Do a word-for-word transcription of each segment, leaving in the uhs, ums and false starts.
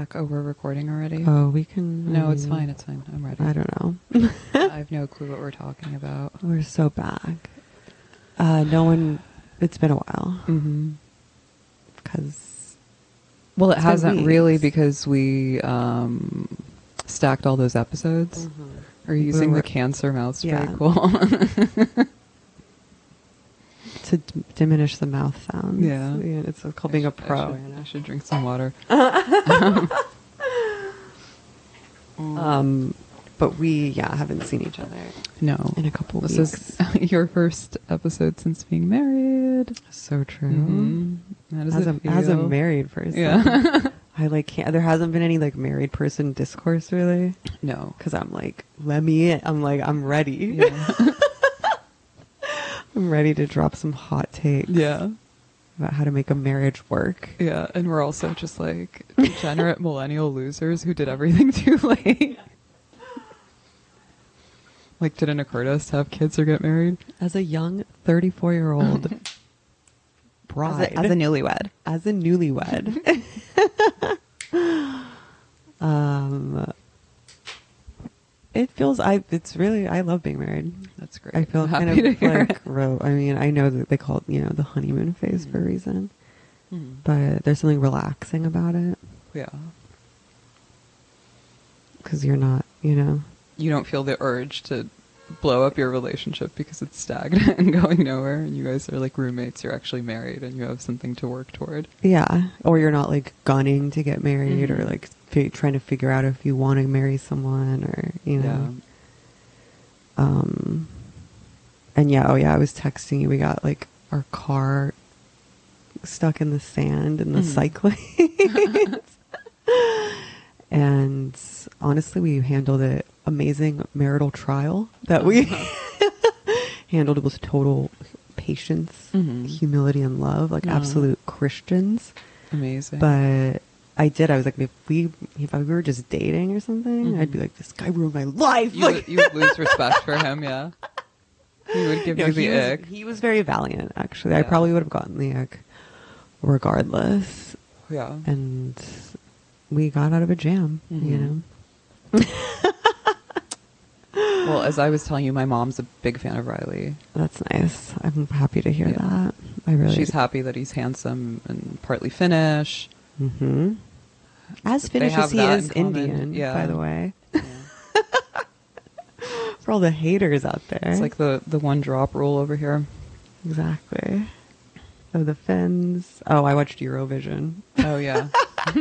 back. Oh, we're recording already? Oh, we can... No, it's fine. It's fine. I'm ready. I don't know. I have no clue what we're talking about. We're so back. Uh, no one... It's been a while. Mm-hmm. Because... Well, it It's been hasn't really weeks. because we um, stacked all those episodes. Mm-hmm. Are you using We're- the cancer mouth spray? Yeah. Cool. To d- diminish the mouth sounds. Yeah. It's called being a I pro. should, Anna. I should drink some water. Um, but we, yeah, haven't seen each other No. in a couple This weeks. is your first episode since being married. So true. Mhm. How does As it a, as a feel? married person. Yeah. I like can't, there hasn't been any like married person discourse really. No. Cause I'm like, let me in. I'm like, I'm ready. Yeah. I'm ready to drop some hot takes Yeah. about how to make a marriage work. Yeah. And we're also just like degenerate millennial losers who did everything too late. Like, didn't occur to us to have kids or get married? As a young thirty-four year old bride. newlywed. As a newlywed. um, it feels, I, it's really, I love being married. That's great. I feel I'm kind happy to of hear like, it. ro- I mean, I know that they call it, you know, the honeymoon phase for a reason, Mhm. but there's something relaxing about it Yeah. because you're not, you know, You don't feel the urge to blow up your relationship because it's stagnant and going nowhere, and you guys are like roommates. You're actually married and you have something to work toward. yeah, or you're not like gunning to get married Mhm. or like fi- trying to figure out if you want to marry someone or, you know. Um, and yeah, oh yeah, I was texting you. We got like our car stuck in the sand in the Mhm. cycling. And honestly, we handled it amazing marital trial that we handled with total patience, Mhm. humility, and love, like Yeah. absolute Christians. Amazing. But I did. I was like, if we, if we were just dating or something, Mhm. I'd be like, this guy ruined my life. you, like, would- you would lose respect for him, yeah. He would give No, you the he was, ick. he was very valiant, actually. I Yeah. probably would have gotten the ick regardless. Yeah. And we got out of a jam, you Mhm. know? Well, as I was telling you, my mom's a big fan of Riley. That's nice. I'm happy to hear Yeah. that. I really... She's happy that he's handsome and partly Finnish. hmm As They Finnish have as he that is in common. Indian, Yeah. by the way. Yeah. For all the haters out there. It's like the, the one drop rule over here. Exactly. Oh, the Finns. Oh, I watched Eurovision. Oh, yeah.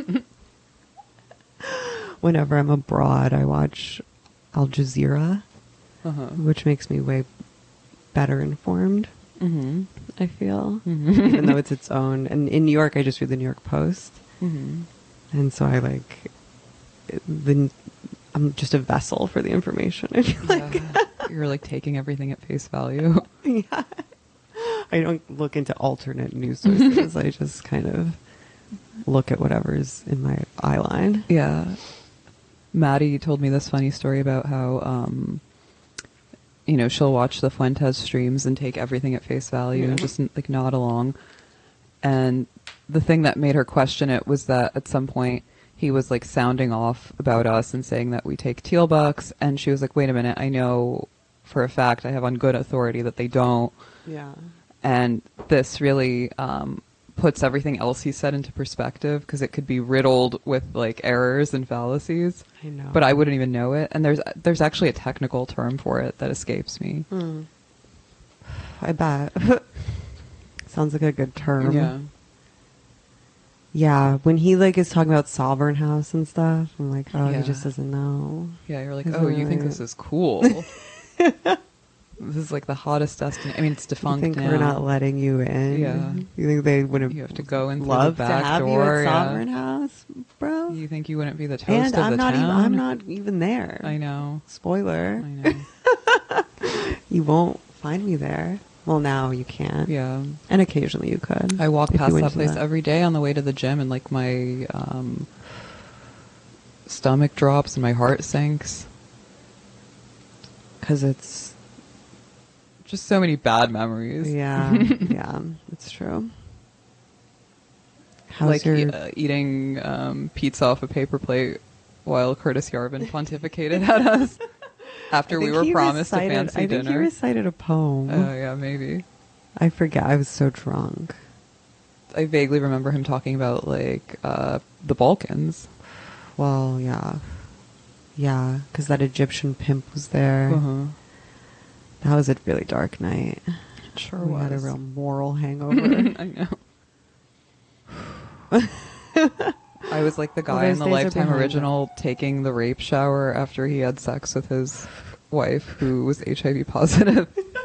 Whenever I'm abroad, I watch Al Jazeera, Uh-huh. which makes me way better informed, Mm-hmm. I feel. Mhm. Even though it's its own. And in New York, I just read the New York Post. Mm-hmm. And so I like, the, I'm just a vessel for the information. I feel like, Yeah. You're like taking everything at face value. yeah. I don't look into alternate news sources. I just kind of look at whatever's in my eye line. Yeah. Maddie told me this funny story about how, um, you know, she'll watch the Fuentes streams and take everything at face value and Yeah. just like nod along. And the thing that made her question it was that at some point he was like sounding off about us and saying that we take teal bucks. And she was like, wait a minute, I know for a fact, I have on good authority that they don't. Yeah. And this really um, puts everything else he said into perspective because it could be riddled with like errors and fallacies. I know. But I wouldn't even know it. And there's there's actually a technical term for it that escapes me. Hmm. I bet. Sounds like a good term. Yeah. Yeah, when he like is talking about Sovereign House and stuff, I'm like, oh, Yeah. he just doesn't know. Yeah, you're like, Is oh, it you think really- this is cool. This is like the hottest destination. I mean, it's You defunct think now. we're not letting you in? Yeah. You think they would have You have to go in through loved the to back have you door, at yeah. Sovereign House, bro? You think you wouldn't be the toast and of I'm the not town? even. I'm not even there. I know. Spoiler. I know. You won't find me there. Well, now you can't. Yeah. And occasionally you could. I walk if you past went that to place every day on the way to the gym, and like my um, stomach drops and my heart sinks. Because it's Just so many bad memories. yeah, yeah, it's true. How's like your... e- uh, eating um, pizza off a paper plate while Curtis Yarvin pontificated at us after I we think were he promised recited, a fancy I think dinner. he recited a poem. Oh, yeah, maybe. I forget. I was so drunk. I vaguely remember him talking about, like, uh, the Balkans. Well, yeah. Yeah, because that Egyptian pimp was there. Uh-huh. That was a really dark night. It sure we was. had a real moral hangover. I know. I was like the Well, guy in those the days are Lifetime behind original taking the rape shower after he had sex with his wife who was H I V positive.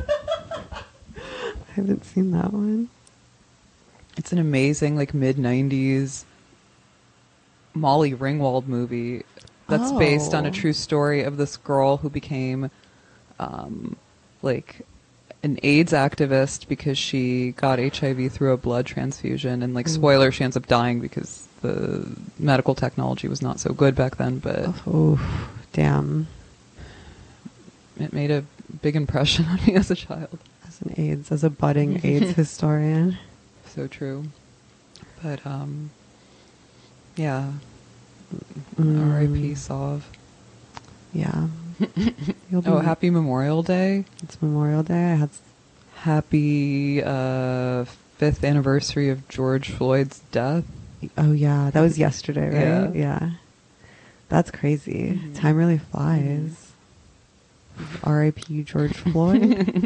I haven't seen that one. It's an amazing, like, mid nineties Molly Ringwald movie that's Oh. based on a true story of this girl who became, um, like, an AIDS activist because she got H I V through a blood transfusion. And, like, Ooh. spoiler, she ends up dying because the medical technology was not so good back then. But Oh, damn. it made a big impression on me as a child. As an AIDS, as a budding AIDS historian. So true. But, um, yeah. Mm. R I P Sov. Yeah. You'll be Oh, happy Memorial Day. It's Memorial Day. I had. s- Happy uh, fifth anniversary of George Floyd's death. Oh yeah, that was yesterday, right? Yeah. Yeah. That's crazy. Mhm. Time really flies. R I P George Floyd.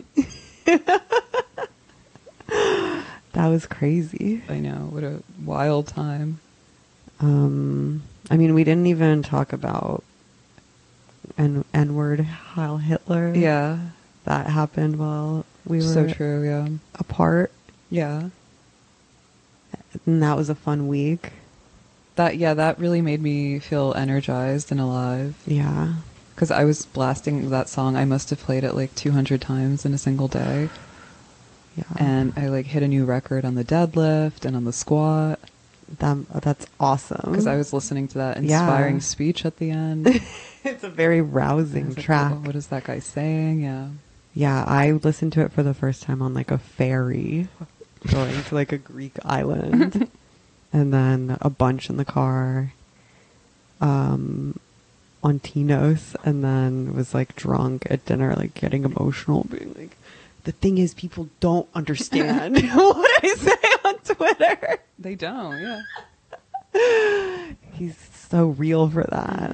That was crazy. I know, what a wild time. Um, I mean, we didn't even talk about N N-word Heil Hitler. Yeah, That happened while we were so true, yeah. apart. Yeah. And that was a fun week. That, yeah, that really made me feel energized and alive. Yeah. Because I was blasting that song. I must have played it like two hundred times in a single day. Yeah. And I like hit a new record on the deadlift and on the squat. that, that's awesome. Because I was listening to that Yeah. inspiring speech at the end. It's a very I rousing was like, track. "Oh, what is that guy saying? Yeah. Yeah, I listened to it for the first time on like a ferry going to like a Greek island. And then a bunch in the car um, on Tinos. And then was like drunk at dinner, like getting emotional, being like, the thing is, people don't understand what I say on Twitter. They don't, yeah. He's so real for that.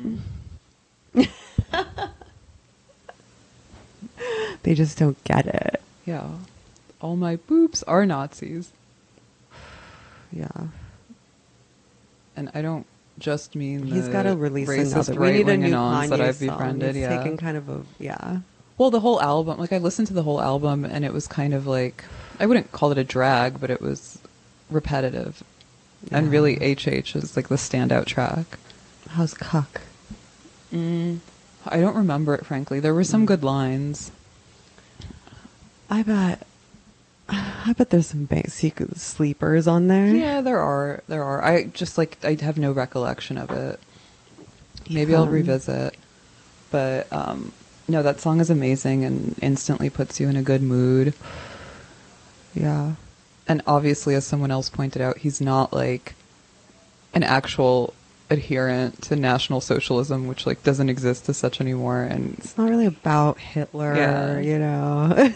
They just don't get it. Yeah. All my boobs are Nazis. Yeah. And I don't just mean He's the got to release racist another. We need a right-wing new anons Kanye that I've song. befriended. It's Yeah. taken kind of a yeah. Well, the whole album, like I listened to the whole album and it was kind of like, I wouldn't call it a drag, but it was repetitive. And Yeah. really H H is like the standout track. How's Cuck? Mm, I don't remember it, frankly. There were some Mm. good lines. I bet. I bet there's some basic sleepers on there. Yeah, there are. There are. I just like, I have no recollection of it. Maybe I'll Um, revisit. But, um, no, that song is amazing and instantly puts you in a good mood. Yeah. And obviously, as someone else pointed out, he's not like an actual adherent to National Socialism, which like doesn't exist as such anymore. And It's not really about Hitler, Yeah. you know.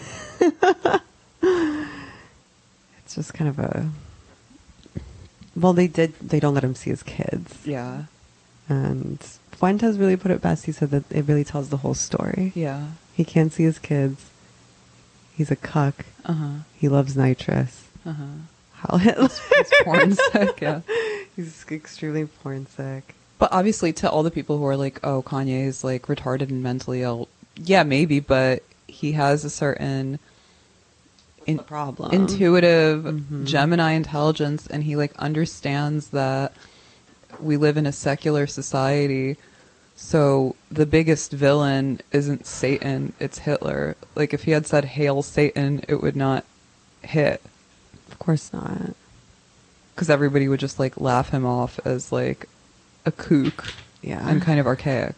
It's just kind of a. Well, they did. They don't let him see his kids, yeah, and Fuentes really put it best. He said that it really tells the whole story. yeah, He can't see his kids. He's a cuck. uh huh, He loves nitrous. uh huh. Heil Hitler. He's porn sick, yeah. He's extremely porn sick. But obviously, to all the people who are like, "Oh, Kanye is like retarded and mentally ill," yeah, maybe, but he has a certain in- problem. intuitive Mhm. Gemini intelligence, and he like understands that we live in a secular society. So the biggest villain isn't Satan, it's Hitler. Like if he had said "Hail Satan," it would not hit Of course not. because everybody would just like laugh him off as like a kook Yeah. and kind of archaic.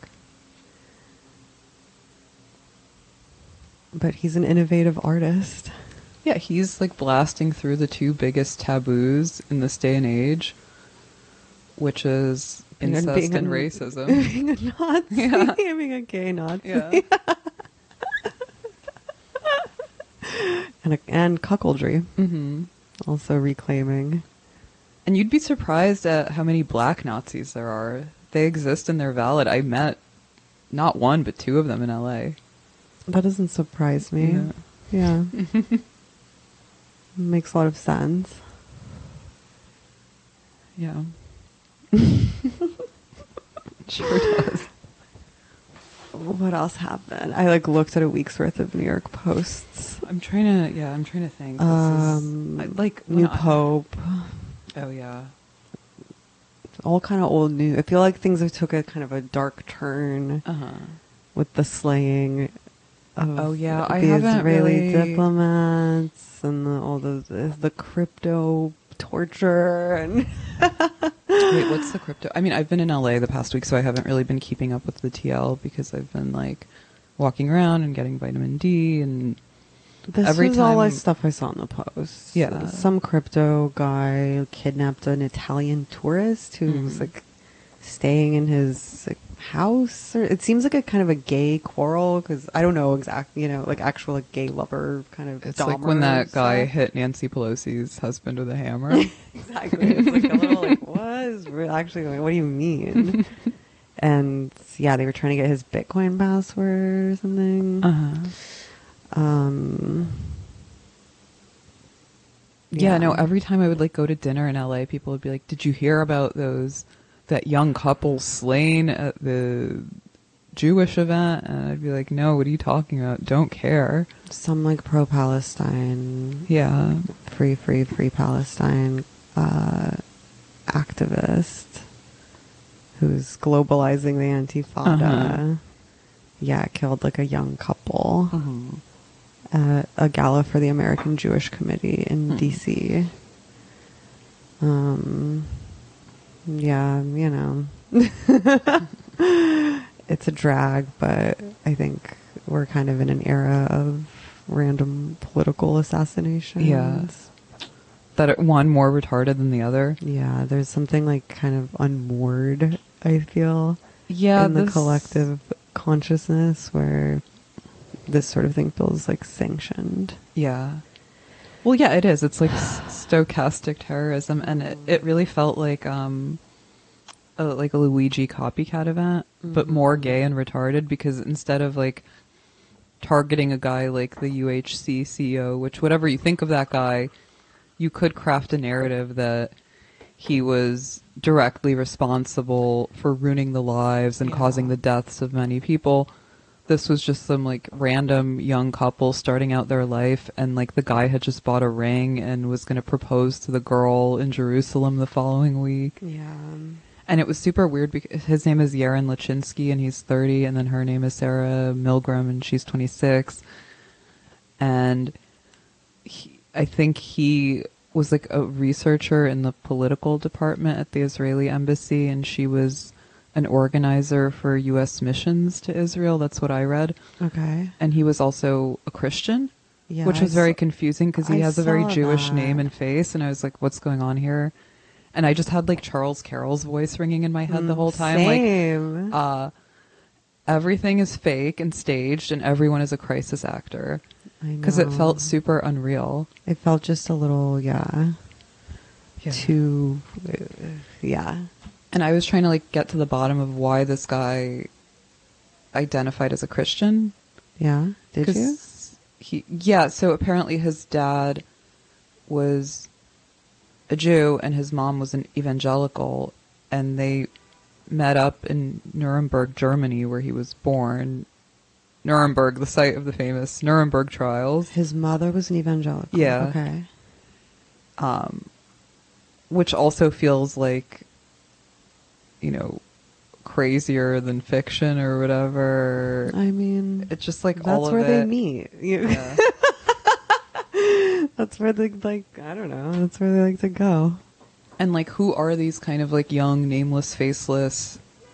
But he's an innovative artist. Yeah, he's like blasting through the two biggest taboos in this day and age. which is Being a- incest being a- and racism. Being a Nazi. Yeah. Being a gay Nazi. Yeah. and, a, and cuckoldry. hmm Also reclaiming. And you'd be surprised at how many black Nazis there are. They exist and they're valid. I met not one, but two of them in L A. That doesn't surprise me. Yeah. Yeah. Makes a lot of sense. Yeah. Sure does. What else happened? I like looked at a week's worth of New York Posts. I'm trying to, yeah, I'm trying to think. This Um, is, I- like, New when I- Pope. Oh, yeah. All kind of old news. I feel like things have took a kind of a dark turn Uh-huh. with the slaying of Oh, yeah, the I haven't Israeli really- diplomats and the, all the the crypto torture and Wait, what's the crypto? I mean, I've been in L A the past week, so I haven't really been keeping up with the T L because I've been, like, walking around and getting vitamin D and... this Every was all like time- stuff I saw in the post. Yeah. Some crypto guy kidnapped an Italian tourist who Mhm. was like staying in his like, house. Or it seems like a kind of a gay quarrel because I don't know exactly, you know, like actual like gay lover kind of. It's like Dahmer when that guy stuff. hit Nancy Pelosi's husband with a hammer. Exactly. It's like a little like, what is re- actually going? What do you mean? And yeah, they were trying to get his Bitcoin password or something. Uh-huh. Um. Yeah, no, every time I would like go to dinner in L A, people would be like, "Did you hear about those that young couple slain at the Jewish event?" And I'd be like, "No, what are you talking about? Don't care." Some like pro-Palestine, Yeah. free, free, free Palestine uh, activist who's globalizing the Antifada. Uh-huh. Yeah, killed like a young couple Mm-hmm. at a gala for the American Jewish Committee in Hmm. D C. Um, yeah, you know, it's a drag, but I think we're kind of in an era of random political assassinations. Yeah. That are one more retarded than the other. Yeah, there's something like kind of unmoored, I feel, Yeah, in the this- collective consciousness where this sort of thing feels like sanctioned. Yeah. Well, yeah, it is. It's like s- stochastic terrorism, and it, it really felt like um, a, like a Luigi copycat event, but Mhm. more gay and retarded. Because instead of like targeting a guy like the U H C C E O, which whatever you think of that guy, you could craft a narrative that he was directly responsible for ruining the lives and Yeah. causing the deaths of many people. This was just some like random young couple starting out their life, and like the guy had just bought a ring and was going to propose to the girl in Jerusalem the following week. Yeah. And it was super weird because his name is Yaron Lachinsky and he's thirty, and then her name is Sarah Milgram and she's twenty-six. And he, I think he was like a researcher in the political department at the Israeli embassy, and she was an organizer for U S missions to Israel. That's what I read. Okay. And he was also a Christian, Yeah, which I was very saw- confusing because he I has a very saw Jewish that. name and face. And I was like, what's going on here? And I just had like Charles Carroll's voice ringing in my head the Mm, whole time. Same. Like, uh, everything is fake and staged and everyone is a crisis actor. I Because it know. felt super unreal. It felt just a little, yeah, Yeah. too, uh, yeah. And I was trying to like get to the bottom of why this guy identified as a Christian. Yeah. Did you? 'Cause He, yeah, so apparently his dad was a Jew and his mom was an evangelical, and they met up in Nuremberg, Germany, where he was born. Nuremberg, the site of the famous Nuremberg trials. His mother was an evangelical. Yeah. Okay. Um, which also feels like, you know, crazier than fiction or whatever. I mean, It's just like that's all of where they it. meet. You- Yeah. That's where they like. I don't know. That's where they like to go. And like, who are these kind of like young, nameless, faceless,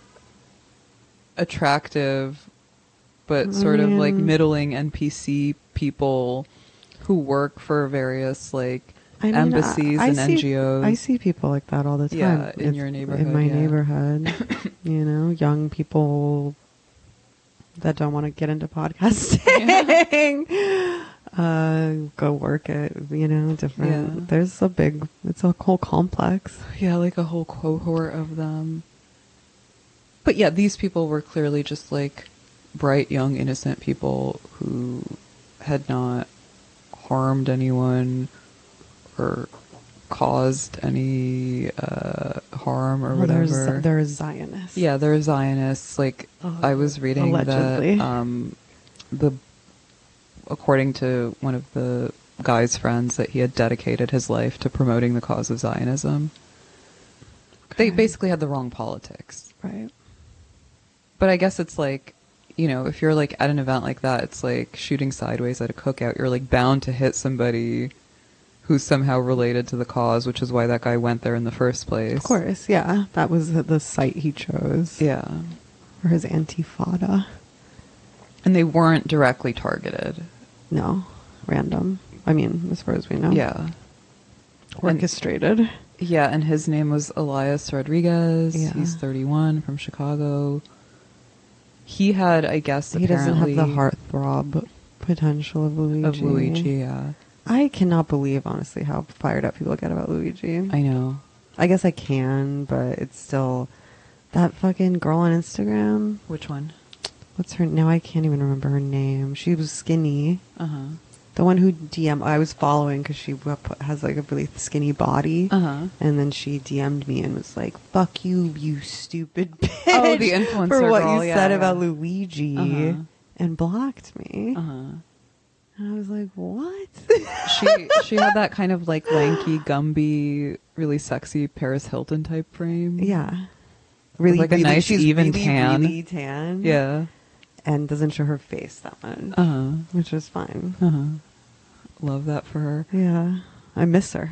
attractive, but sort of like Mm. middling N P C people who work for various like I mean, embassies I, I and see, N G Os. I see people like that all the time. Yeah, in It's your neighborhood, In my yeah. neighborhood, you know, young people that don't want to get into podcasting. uh, go work at, you know, different. Yeah. There's a big, it's a whole complex. Yeah, like a whole cohort of them. But yeah, these people were clearly just like bright, young, innocent people who had not harmed anyone or caused any uh, harm or Well, whatever. There's, they're Zionists. Yeah, they're Zionists. Like, Oh, I was reading allegedly. that um, the, according to one of the guy's friends, that he had dedicated his life to promoting the cause of Zionism. They Okay. basically had the wrong politics. Right. But I guess it's like, you know, if you're like at an event like that, it's like shooting sideways at a cookout. You're like bound to hit somebody who's somehow related to the cause, which is why that guy went there in the first place. Of course, yeah. That was the, the site he chose. Yeah. For his Antifada. And they weren't directly targeted. No. Random. I mean, as far as we know. Yeah. Orchestrated. And, yeah, and his name was Elias Rodriguez. Yeah. He's thirty-one, from Chicago. He had, I guess, He doesn't have apparently... the heartthrob potential of Luigi. Of Luigi, yeah. I cannot believe, honestly, how fired up people get about Luigi. I know. I guess I can, but it's still... That fucking girl on Instagram... Which one? What's her... Now I can't even remember her name. She was skinny. Uh-huh. The one who D M... I was following because she has like a really skinny body. Uh-huh. And then she D M'd me and was like, fuck you, you stupid bitch. Oh, the influencer For what girl, you yeah, said yeah. about Luigi. Uh-huh. And blocked me. Uh-huh. And I was like, what? she she had that kind of like lanky, Gumby, really sexy Paris Hilton type frame. Yeah. Really, like a really, nice she's even really, tan. really tan. Yeah. And doesn't show her face that much. Uh-huh. Which is fine. Uh-huh. Love that for her. Yeah. I miss her.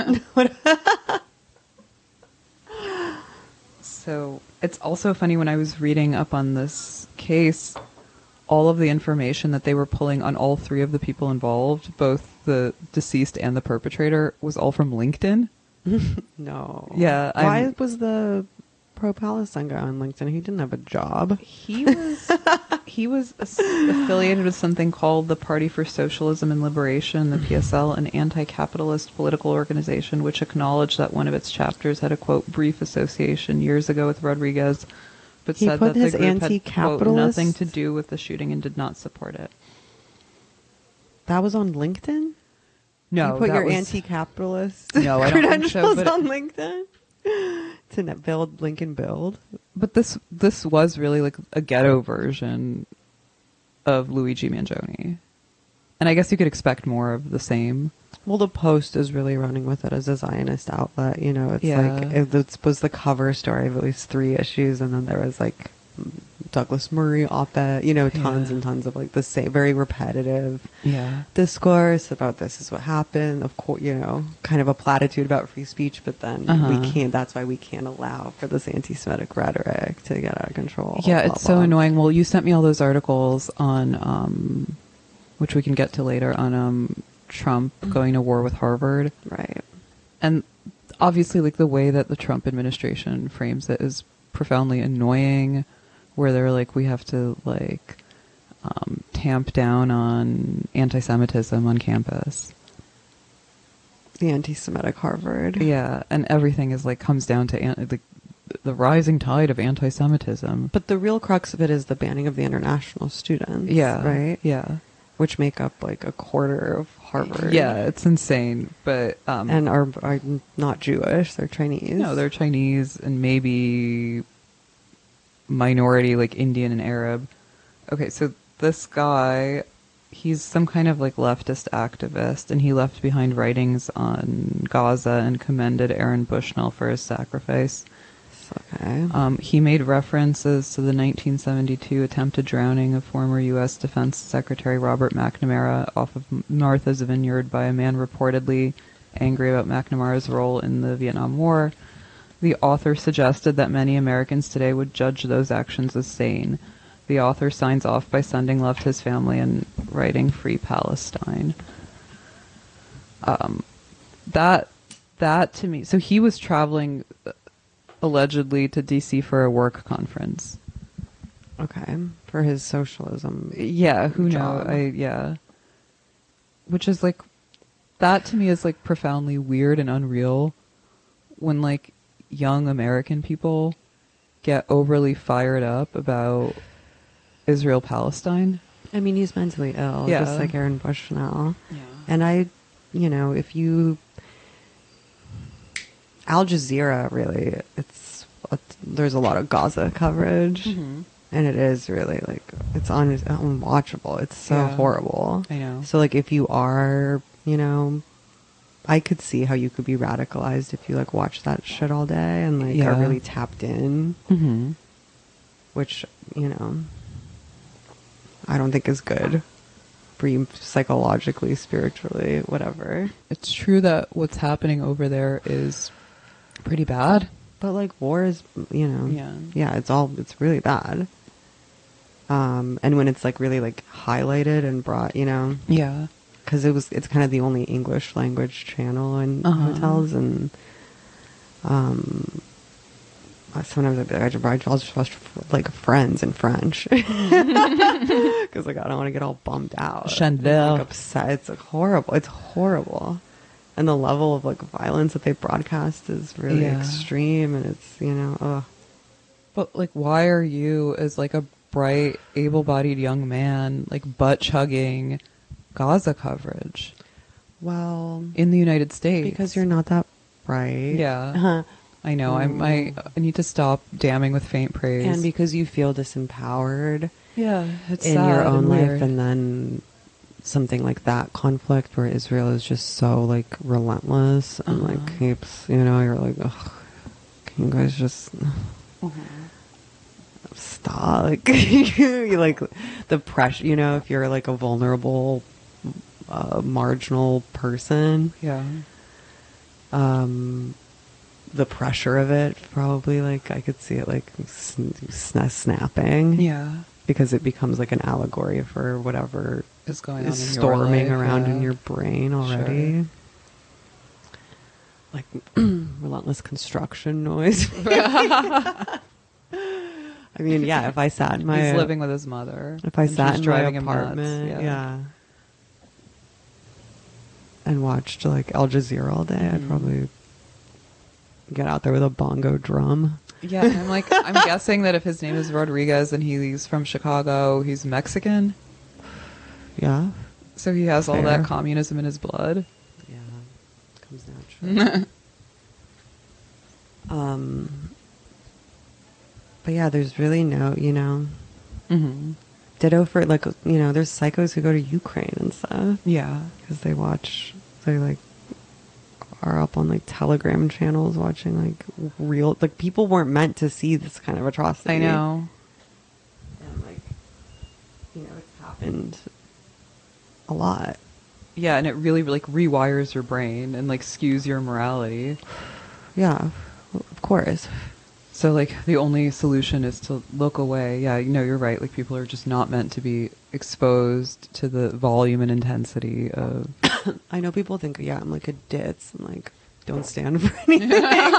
So it's also funny, when I was reading up on this case, all of the information that they were pulling on all three of the people involved, both the deceased and the perpetrator, was all from LinkedIn. No. Yeah, Why I'm- was the pro-Palestine guy on LinkedIn? He didn't have a job. He was he was as- affiliated with something called the Party for Socialism and Liberation, the P S L, an anti-capitalist political organization which acknowledged that one of its chapters had a, quote, brief association years ago with Rodriguez, but He said put that his the group had, quote, anti-capitalist- nothing to do with the shooting and did not support it. That was on LinkedIn? No, You put that your was- anti-capitalist No, I don't think so, credentials but- on LinkedIn? To net build, Lincoln build? But this this was really like a ghetto version of Luigi Mangione. And I guess you could expect more of the same. Well, the Post is really running with it as a Zionist outlet. You know, it's Yeah. like it, it was the cover story of at least three issues, and then there was like Douglas Murray op-ed. You know, tons Yeah. and tons of like the same, very repetitive Yeah. discourse about this is what happened. Of course, you know, kind of a platitude about free speech, but then Uh-huh. we can't. That's why we can't allow for this anti-Semitic rhetoric to get out of control. Yeah, blah, it's so blah. annoying. Well, you sent me all those articles on, um, which we can get to later, on um, Trump going to war with Harvard. Right. And obviously, like, the way that the Trump administration frames it is profoundly annoying, where they're like, we have to, like, um, tamp down on anti-Semitism on campus. The anti-Semitic Harvard. Yeah, and everything is, like, comes down to an- the, the rising tide of anti-Semitism. But the real crux of it is the banning of the international students. Yeah. Right? Yeah. Which make up like a quarter of Harvard. Yeah, it's insane. But um, And are, are not Jewish. They're Chinese. no, they're Chinese and maybe minority, like Indian and Arab. Okay, so this guy, he's some kind of like leftist activist, and he left behind writings on Gaza and commended Aaron Bushnell for his sacrifice. Okay. Um, he made references to the nineteen seventy-two attempted drowning of former U S Defense Secretary Robert McNamara off of Martha's Vineyard by a man reportedly angry about McNamara's role in the Vietnam War. The author suggested that many Americans today would judge those actions as sane. The author signs off by sending love to his family and writing Free Palestine. Um, that that to me. So he was traveling uh, allegedly to D C for a work conference. Okay, for his socialism. Yeah, who knows? job. I yeah. Which is like, that to me is like profoundly weird and unreal when like young American people get overly fired up about Israel Palestine. I mean, he's mentally ill, Yeah. just like Aaron Bushnell. Yeah. And I, you know, if you, Al Jazeera really, it's, it's there's a lot of Gaza coverage, Mhm. and it is really like it's un, unwatchable. It's so Yeah. horrible. I know. So like, if you are, you know, I could see how you could be radicalized if you like watch that shit all day and like Yeah. are really tapped in, Mm-hmm. which, you know, I don't think is good for you psychologically, spiritually, whatever. It's true that what's happening over there is pretty bad. But like war is, you know, Yeah. yeah, it's all, it's really bad. Um, and when it's like really like highlighted and brought, you know, Yeah. because it was, it's kind of the only English language channel in Uh-huh. hotels, and um, uh, sometimes I'd be like, I'll just watch like Friends in French because like I don't want to get all bummed out. Chandelle. Like, upset. It's like horrible. It's horrible, and the level of like violence that they broadcast is really Yeah. extreme, and it's, you know, ugh. But like, why are you, as like a bright, able-bodied young man, like butt chugging Gaza coverage Well, in the United States? because you're not that bright. Yeah. Uh-huh. I know. I'm, I I need to stop damning with faint praise. And because you feel disempowered yeah, it's in sad your own and life, weird. and then something like that conflict where Israel is just so like relentless and Uh-huh. like keeps, you know, you're like, ugh, can you guys just stop? Like, you like the pressure, you know, if you're like a vulnerable, uh, marginal person, Yeah. um, the pressure of it probably, like, I could see it like sn- sn- snapping. Yeah. Because it becomes like an allegory for whatever Is going on is in your storming life, around yeah. in your brain already. Like relentless construction noise. I mean, yeah, if I sat in my He's living with his mother. if I and sat she's in my driving him nuts. apartment, yeah. and watched like Al Jazeera all day, I'd Mhm. probably get out there with a bongo drum. Yeah, and I'm like, I'm guessing that if his name is Rodriguez and he's from Chicago, he's Mexican. Yeah. So he has all Fair. that communism in his blood. Yeah. Comes natural. um But yeah, there's really no, you know, Mm-hmm. ditto for like, you know, there's psychos who go to Ukraine and stuff Yeah. because they watch, they like are up on like Telegram channels watching like real, like people weren't meant to see this kind of atrocity. I know. And like, you know, it's happened a lot. Yeah, and it really like rewires your brain and like skews your morality. Yeah, of course. So like the only solution is to look away. Yeah, you know, you're right. Like people are just not meant to be exposed to the volume and intensity of I know people think, yeah, I'm like a ditz and like don't stand for anything.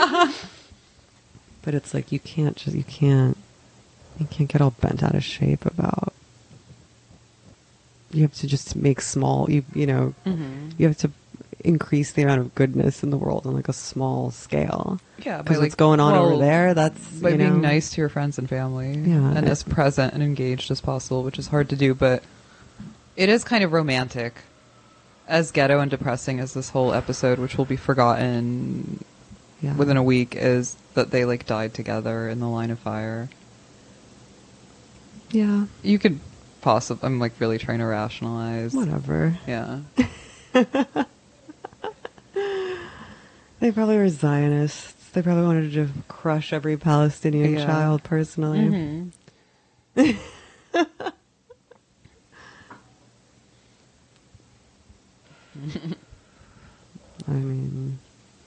But it's like you can't just you can't you can't get all bent out of shape about. You have to just make small. You you know Mhm. you have to increase the amount of goodness in the world on like a small scale. Yeah, by, because what's like, going on over well, there, that's by you being know, nice to your friends and family, Yeah, and it- as present and engaged as possible, which is hard to do, but it is kind of romantic, as ghetto and depressing as this whole episode, which will be forgotten yeah. within a week, is that they like died together in the line of fire. Yeah, You could possibly, I'm like really trying to rationalize. whatever. Yeah. They probably were Zionists. They probably wanted to crush every Palestinian Yeah. child personally. Mhm. I mean,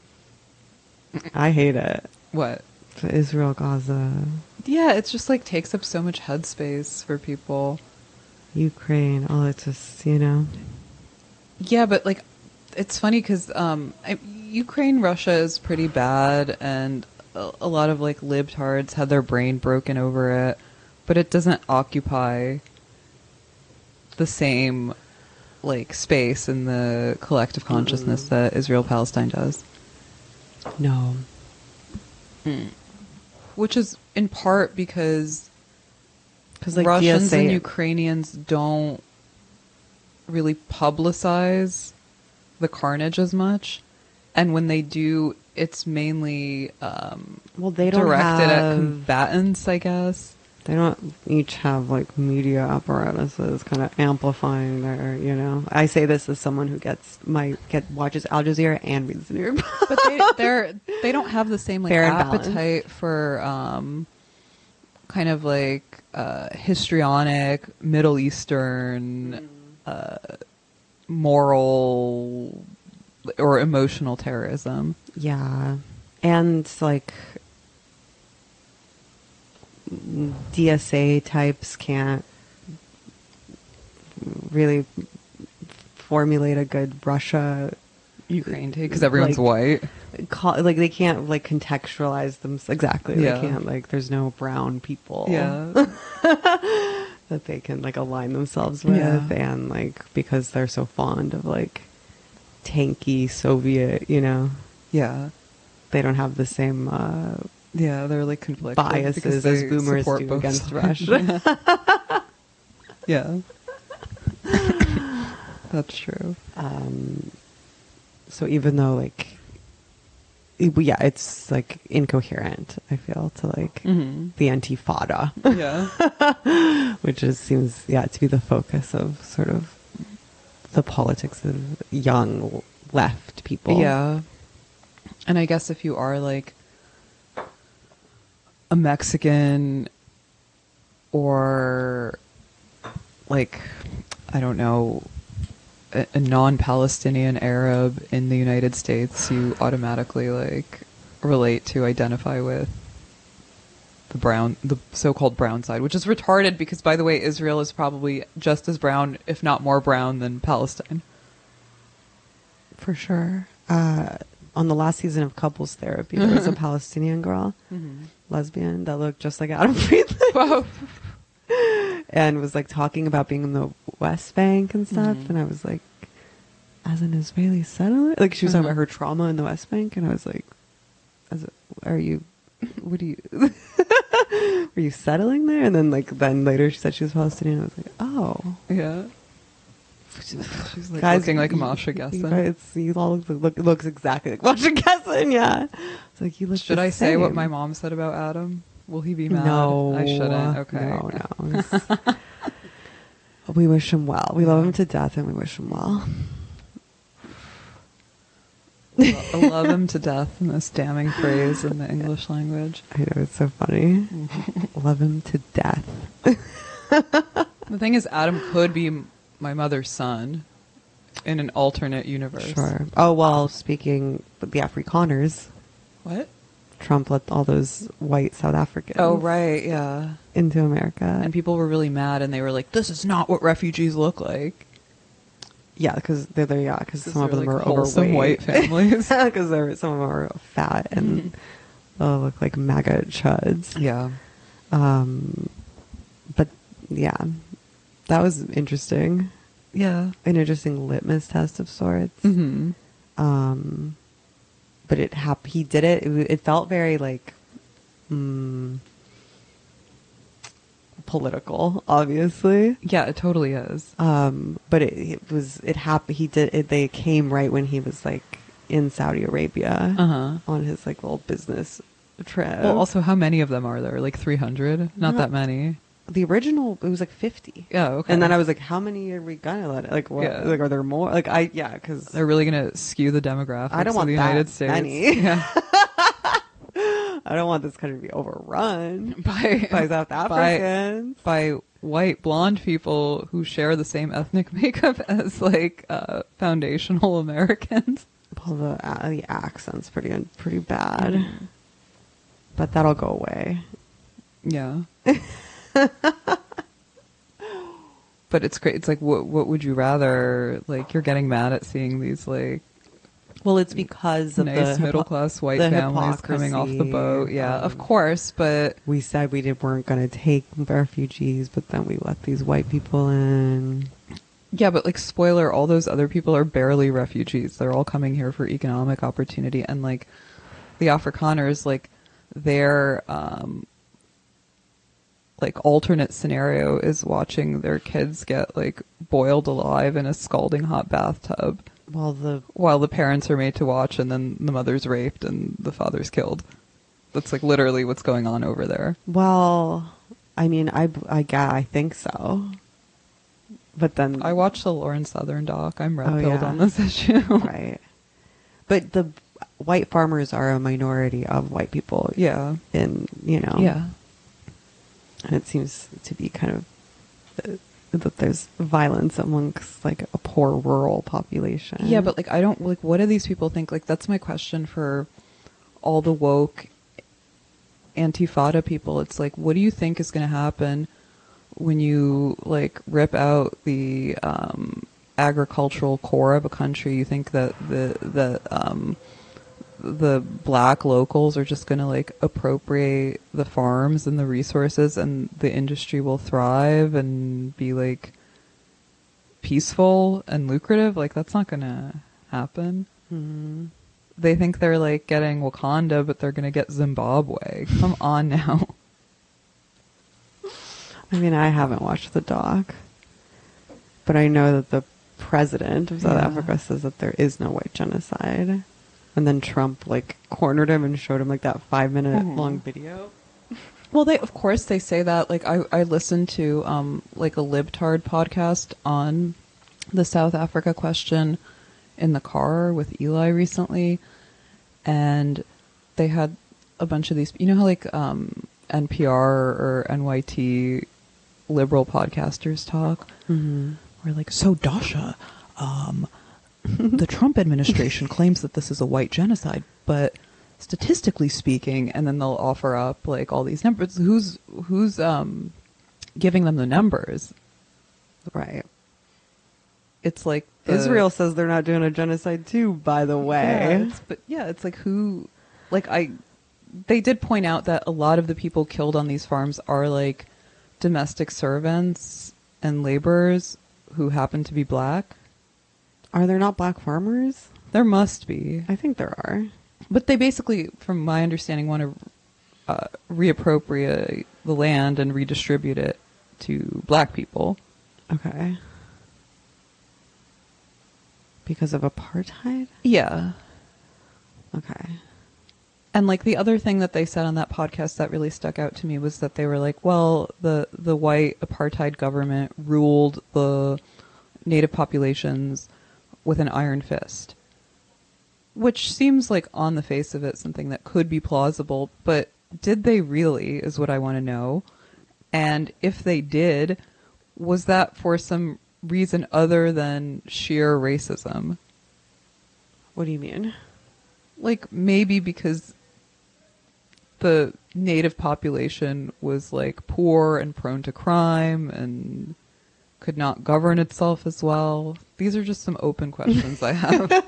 I hate it. What? The Israel Gaza, Yeah, it's just like takes up so much headspace for people. Ukraine, all it's just, you know. Yeah, but like, it's funny because um, I- Ukraine, Russia is pretty bad, and a, a lot of like libtards had their brain broken over it, but it doesn't occupy the same like space in the collective consciousness Mm-mm. that Israel Palestine does. No. Which is in part because Because like Russians D S A and Ukrainians don't really publicize the carnage as much, and when they do, it's mainly um, well, they don't directed have, at combatants, I guess. They don't each have like media apparatuses kind of amplifying their, you know. I say this as someone who gets my get watches Al Jazeera and reads the New York Post. But they they're they don't have the same like Fair and balanced. appetite for um, kind of like uh, histrionic Middle Eastern uh, moral or emotional terrorism. Yeah, and like D S A types can't really formulate a good Russia Ukraine take because everyone's like, white. Call, like they can't like contextualize them exactly. Yeah. They can't like. There's no brown people. Yeah. that they can like align themselves with, Yeah. and like because they're so fond of like tanky Soviet, you know, Yeah. they don't have the same uh, Yeah, they're like conflicted biases because as they boomers support do both against sides. Russia. Yeah. That's true. um, so even though like, it- yeah, it's like incoherent. I feel to like Mm-hmm. the Antifada. Yeah. which is seems yeah to be the focus of sort of the politics of young left people. Yeah. And I guess if you are like a Mexican or like, I don't know, a, a non-Palestinian Arab in the United States, you automatically like relate to, identify with the brown, the so-called brown side, which is retarded because, by the way, Israel is probably just as brown, if not more brown, than Palestine. For sure. Uh, on the last season of Couples Therapy, there was a Palestinian girl, Mm-hmm. lesbian, that looked just like Adam Friedland. Whoa. and was like talking about being in the West Bank and stuff. Mhm. And I was like, as an Israeli settler? Like she was talking Uh-huh. about her trauma in the West Bank. And I was like, as a, are you, what do you, were you settling there? And then like, then later she said she was Palestinian. I was like, oh. Yeah. She's like Guys, looking like you- Masha You, Gessen. guys, you all look, look looks exactly like Masha Gessen, yeah. It's like you look. Should the I say what same. my mom said about Adam? Will he be mad? No, I shouldn't. Okay. No, no. It's- we wish him well. We love him to death, and we wish him well. I love him to death in this damning phrase in the English language. I know it's so funny. Love him to death. The thing is, Adam could be m- my mother's son in an alternate universe. Sure. Oh well. Speaking with the Afrikaners, What? Trump let all those white South Africans. Oh, right. Yeah. into America. And people were really mad, and they were like, "This is not what refugees look like." Yeah, because they're, they're yeah, because some of They're, them like, are wholesome overweight. white families. Because they're some of them are fat and they'll look like MAGA chuds. Yeah. Um, but yeah, that was interesting. Yeah. An interesting litmus test of sorts. Mm-hmm. Um, but it hap- He did it. It, w- it felt very like mm, political, obviously. Yeah, it totally is. Um, but it, it was it happened. He did it. They came right when he was like in Saudi Arabia Uh-huh. on his like little business trip. Well, also, how many of them are there? Like three hundred? Not Not- that many. the original it was like fifty. Yeah, okay. And then I was like, how many are we gonna let? Like, what? Yeah. Like, are there more? Like, I yeah, because They're really going to skew the demographics I don't of want the that United States. many. Yeah. I don't want this country to be overrun by, by South Africans. by white blonde people who share the same ethnic makeup as like uh, foundational Americans. Well, the uh, the accent's pretty pretty bad, Mm. but that'll go away. Yeah. But it's great. It's like, what what would you rather? Like, you're getting mad at seeing these like Well, it's because of nice the middle hypo- class white the families coming off the hypocrisy, boat. Yeah, um, of course. But We said we did, weren't going to take refugees, but then we let these white people in. yeah, but like, spoiler, all those other people are barely refugees. They're all coming here for economic opportunity, and like the Afrikaners, like their um like alternate scenario is watching their kids get like boiled alive in a scalding hot bathtub Well, the while the parents are made to watch, and then the mother's raped and the father's killed. That's like literally what's going on over there. well, I mean, I I yeah, I think so. But then I watched the Lauren Southern doc. I'm red Oh, pilled yeah. on this issue. right. But the white farmers are a minority of white people. Yeah. In you know. Yeah. And it seems to be kind of uh, that there's violence amongst like a poor rural population. Yeah, but like, I don't like, what do these people think? Like, that's my question for all the woke Antifada people. It's like, what do you think is going to happen when you like rip out the um, agricultural core of a country? You think that the the um, the black locals are just going to like appropriate the farms and the resources, and the industry will thrive and be like peaceful and lucrative? Like, that's not going to happen. Mhm. They think they're like getting Wakanda, but they're going to get Zimbabwe. Come on now. I mean, I haven't watched the doc, but I know that the president of South Yeah. Africa says that there is no white genocide. And then Trump like cornered him and showed him like that five minute Mhm. long video. Well, they of course they say that. Like, I I listened to um like a libtard podcast on the South Africa question in the car with Eli recently, and they had a bunch of these. You know how like um N P R or N Y T liberal podcasters talk, Mm-hmm. where like, so Dasha, um, the Trump administration claims that this is a white genocide, but statistically speaking, and then they'll offer up like all these numbers. Who's who's um giving them the numbers? Right. It's like the- Israel says they're not doing a genocide too, by the Yeah, way. it's, but yeah, it's like who, like I, they did point out that a lot of the people killed on these farms are like domestic servants and laborers who happen to be black. Are there not black farmers? There must be. I think there are. But they basically, from my understanding, want to uh, reappropriate the land and redistribute it to black people. Okay. Because of apartheid? Yeah. Okay. And like the other thing that they said on that podcast that really stuck out to me was that they were like, well, the, the white apartheid government ruled the native populations with an iron fist. Which seems like on the face of it something that could be plausible, but did they really is what I want to know. And if they did, was that for some reason other than sheer racism? What do you mean? Like maybe because the native population was like poor and prone to crime and could not govern itself as well. These are just some open questions I have.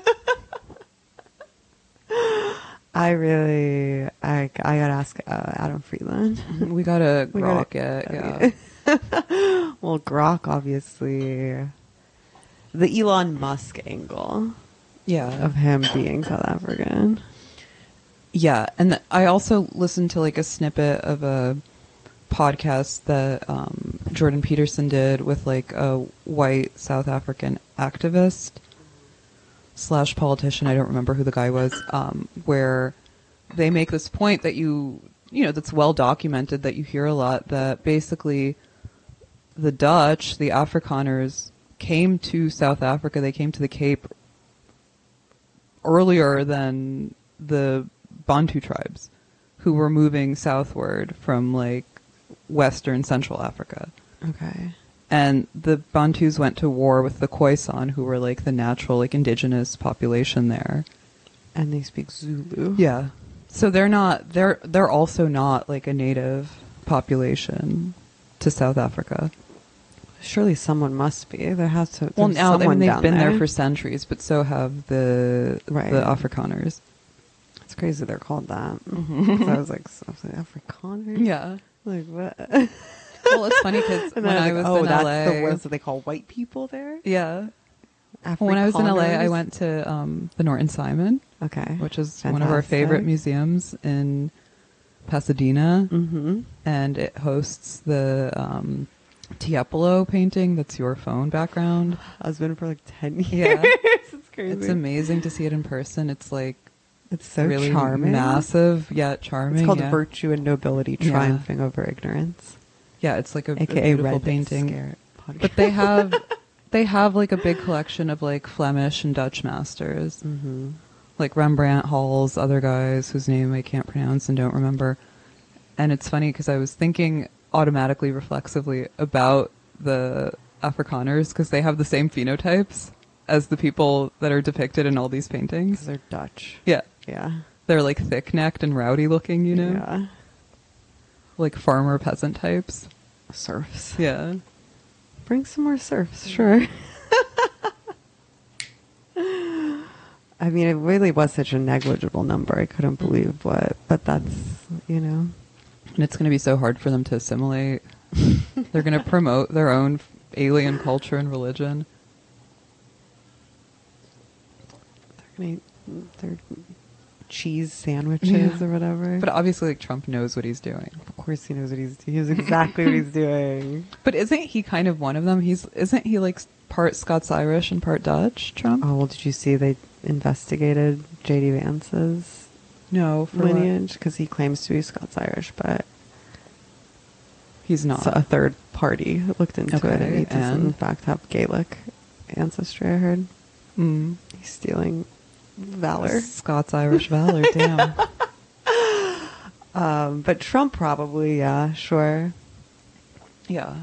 I really, I, I gotta ask uh, Adam Friedland. We gotta We grok gotta- it, yeah. Well, Grok, obviously. The Elon Musk angle Yeah. of him being South African. Yeah, and th- I also listened to like a snippet of a podcast that um, Jordan Peterson did with like a white South African activist slash politician. I don't remember who the guy was. Um, where they make this point that you you know that's well documented that you hear a lot, that basically the Dutch, the Afrikaners, came to South Africa. They came to the Cape earlier than the Bantu tribes, who were moving southward from like Western Central Africa. Okay. And the Bantus went to war with the Khoisan, who were like the natural, like indigenous population there. And they speak Zulu. Yeah. So they're not, they're, they're also not like a native population to South Africa. Surely someone must be. There has to. Well, there's now I someone mean, they've down been there. there for centuries, but so have the Right. the Afrikaners. It's crazy they're called that. Mhm. 'Cause I was like, so, I was like, Afrikaners? Yeah. Like, what? Well, it's funny because And when then I like, was oh, in that's L A, the words that they call white people there? yeah. Well, when I was in L A, I Afrikaners? went to um, the Norton Simon, Okay. which is one of our Fantastic. favorite museums in Pasadena, Mm-hmm. and it hosts the um, Tiepolo painting. That's your phone background. I was been for like ten years. Yeah. It's crazy. It's amazing to see it in person. It's like It's so really charming. massive, yet charming. It's called yeah. Virtue and Nobility Yeah. Triumphing Over Ignorance. Yeah, it's like a, a A K A beautiful Red painting. Scare podcast. But they have they have like a big collection of like Flemish and Dutch masters, Mm-hmm. like Rembrandt, Halls, other guys whose name I can't pronounce and don't remember. And it's funny because I was thinking automatically, reflexively about the Afrikaners because they have the same phenotypes as the people that are depicted in all these Because paintings. they're Dutch. Yeah, Yeah. they're like thick-necked and rowdy looking, you know, Yeah. like farmer peasant types. Serfs. Yeah. Bring some more serfs, sure. I mean, it really was such a negligible number. I couldn't believe what, but that's, you know. And it's going to be so hard for them to assimilate. They're going to promote their own alien culture and religion. They're gonna eat their cheese sandwiches Yeah. or whatever. But obviously, like, Trump knows what he's doing. of course, he knows what he's. He knows exactly what he's doing. But isn't he kind of one of them? He's isn't he like part Scots Irish and part Dutch? Trump? Oh well, did you see they investigated J D Vance's No, for what? lineage because he claims to be Scots Irish, but He's not. so a third party looked into it, and Okay, he does in and? fact have Gaelic ancestry. I heard Mm. he's stealing valor. Scots Irish valor. Damn. Um, but Trump probably, yeah, sure. Yeah.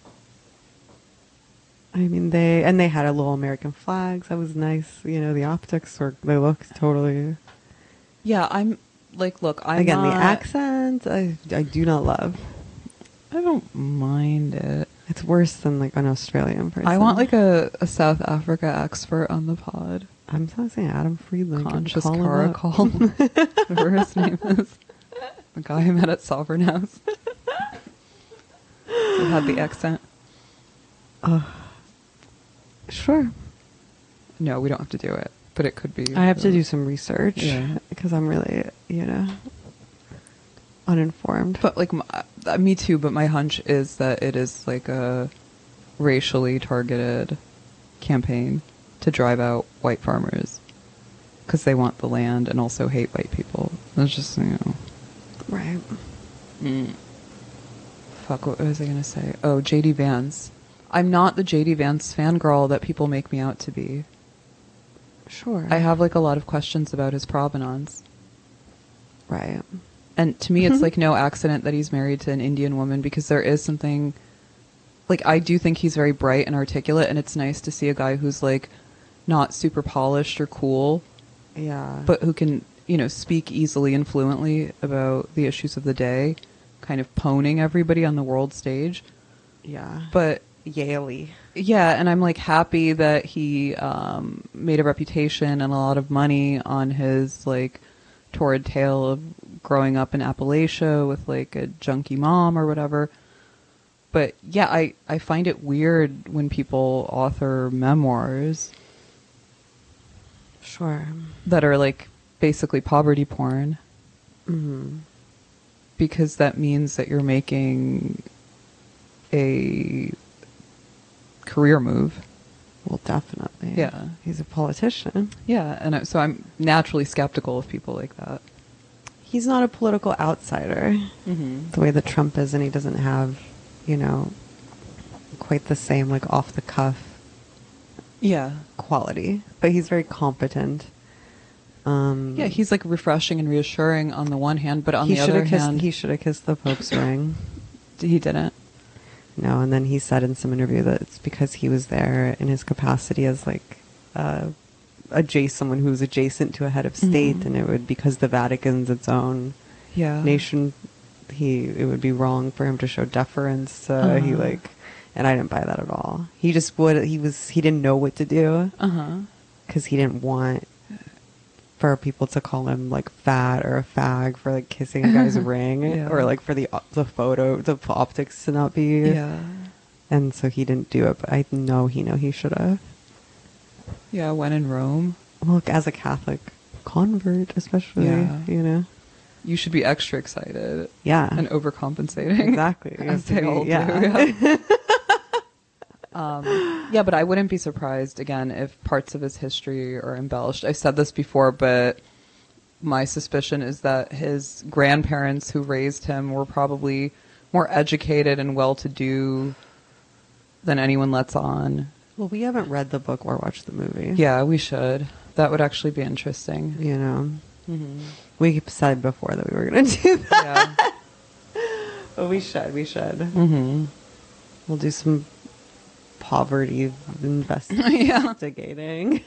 I mean, they and they had a little American flags. That was nice. You know, the optics were they looked totally. Yeah. I'm like, look. I'm Again, the not- accent I I do not love. I don't mind it. It's worse than like an Australian person. I want like a, a South Africa expert on the pod. I'm not saying Adam Friedland. Conscious Call him up. Caracal, whatever his name is. The guy I met at Sovereign House. Who had the accent. Uh, sure. No, we don't have to do it, but it could be. I have to do some research Yeah. because I'm really, you know, uninformed. But like, my, uh, me too. But my hunch is that it is like a racially targeted campaign to drive out white farmers because they want the land and also hate white people. It's just, you know. Right. Mm. Fuck, what was I going to say? Oh, J D Vance. I'm not the J D Vance fangirl that people make me out to be. Sure. I have like a lot of questions about his provenance. Right. And to me, it's like no accident that he's married to an Indian woman because there is something, like, I do think he's very bright and articulate, and it's nice to see a guy who's like not super polished or cool, Yeah. but who can, you know, speak easily and fluently about the issues of the day, kind of poning everybody on the world stage. yeah. But Yaley. yeah, and I'm like happy that he um, made a reputation and a lot of money on his like torrid tale of growing up in Appalachia with like a junkie mom or whatever. But yeah, I, I find it weird when people author memoirs Sure. that are like basically poverty porn Mm-hmm. because that means that you're making a career move. Well, definitely. Yeah. He's a politician. Yeah, and I, so I'm naturally skeptical of people like that. He's not a political outsider Mm-hmm. the way that Trump is, and he doesn't have, you know, quite the same like off the cuff Yeah. quality. But he's very competent. Um, Yeah, he's like refreshing and reassuring on the one hand, but on he the should other have kissed. hand, He should have kissed the Pope's ring. he didn't. No, and then he said in some interview that it's because he was there in his capacity as like uh, adjacent, someone who was adjacent to a head of state, Mhm. and it would because the Vatican's its own Yeah. nation. He it would be wrong for him to show deference. Uh, He Uh-huh. like, And I didn't buy that at all. He just would, he was, he didn't know what to do Uh-huh. because he didn't want for people to call him like fat or a fag for like kissing a guy's ring Yeah. or like for the the photo, the optics to not be. Yeah. And so he didn't do it, but I know he know he should have. Yeah, when in Rome. Look, as a Catholic convert, especially, Yeah. you know. You should be extra excited Yeah. and overcompensating. Exactly. You As have to they be- all do. yeah. Yeah. um, yeah, but I wouldn't be surprised, again, if parts of his history are embellished. I said this before, but my suspicion is that his grandparents who raised him were probably more educated and well-to-do than anyone lets on. Well, we haven't read the book or watched the movie. Yeah, we should. That would actually be interesting. You know. Mm-hmm. We said before that we were going to do that. Yeah. But we should. We should. Mm-hmm. We'll do some poverty Yeah. investigating.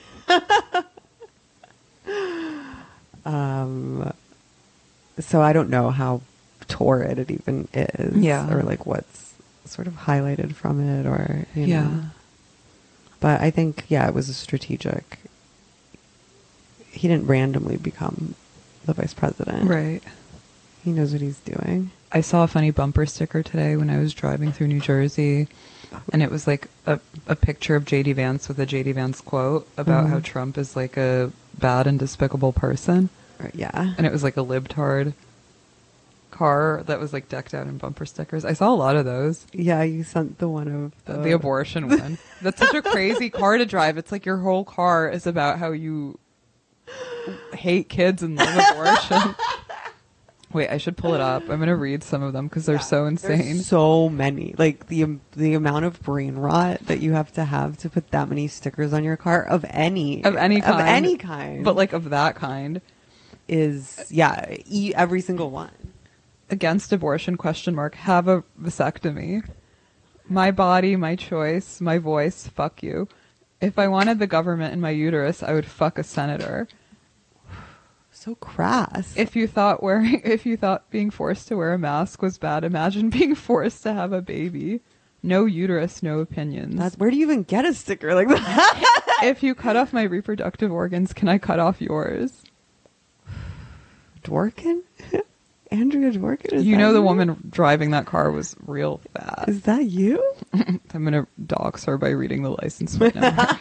um, so I don't know how torrid it even is. Yeah. Or like what's sort of highlighted from it or, you Yeah. know. But I think, yeah, it was a strategic. He didn't randomly become the vice president. Right. He knows what he's doing. I saw a funny bumper sticker today when I was driving through New Jersey, and it was like a, a picture of J D Vance with a J D Vance quote about Mhm. how Trump is like a bad and despicable person. Or- yeah. And it was like a libtard car that was like decked out in bumper stickers. I saw a lot of those. Yeah, you sent the one of The, the abortion one. That's such a crazy car to drive. It's like your whole car is about how you hate kids and love abortion. Wait, I should pull it up. I'm going to read some of them because they're Yeah, so there's insane. so many. Like the um, the amount of brain rot that you have to have to put that many stickers on your car of any Of any kind. of any kind. But like of that kind. is yeah, e- every single one. Against abortion, question mark, have a vasectomy. My body, my choice, my voice, fuck you. If I wanted the government in my uterus, I would fuck a senator. So crass. If you thought wearing, if you thought being forced to wear a mask was bad, imagine being forced to have a baby. No uterus, no opinions. That's, where do you even get a sticker like that? If you cut off my reproductive organs, can I cut off yours? Dworkin? Andrea Dworkin? Is You that know the woman driving that car was real fat. Is that you? I'm gonna dox her by reading the license plate number.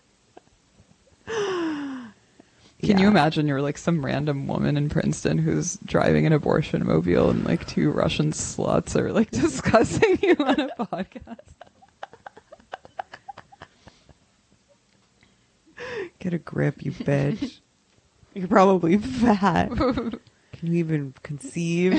Can you Yeah. imagine you're like some random woman in Princeton who's driving an abortion mobile and like two Russian sluts are like discussing you on a podcast? Get a grip, you bitch. You're probably fat. Can you even conceive?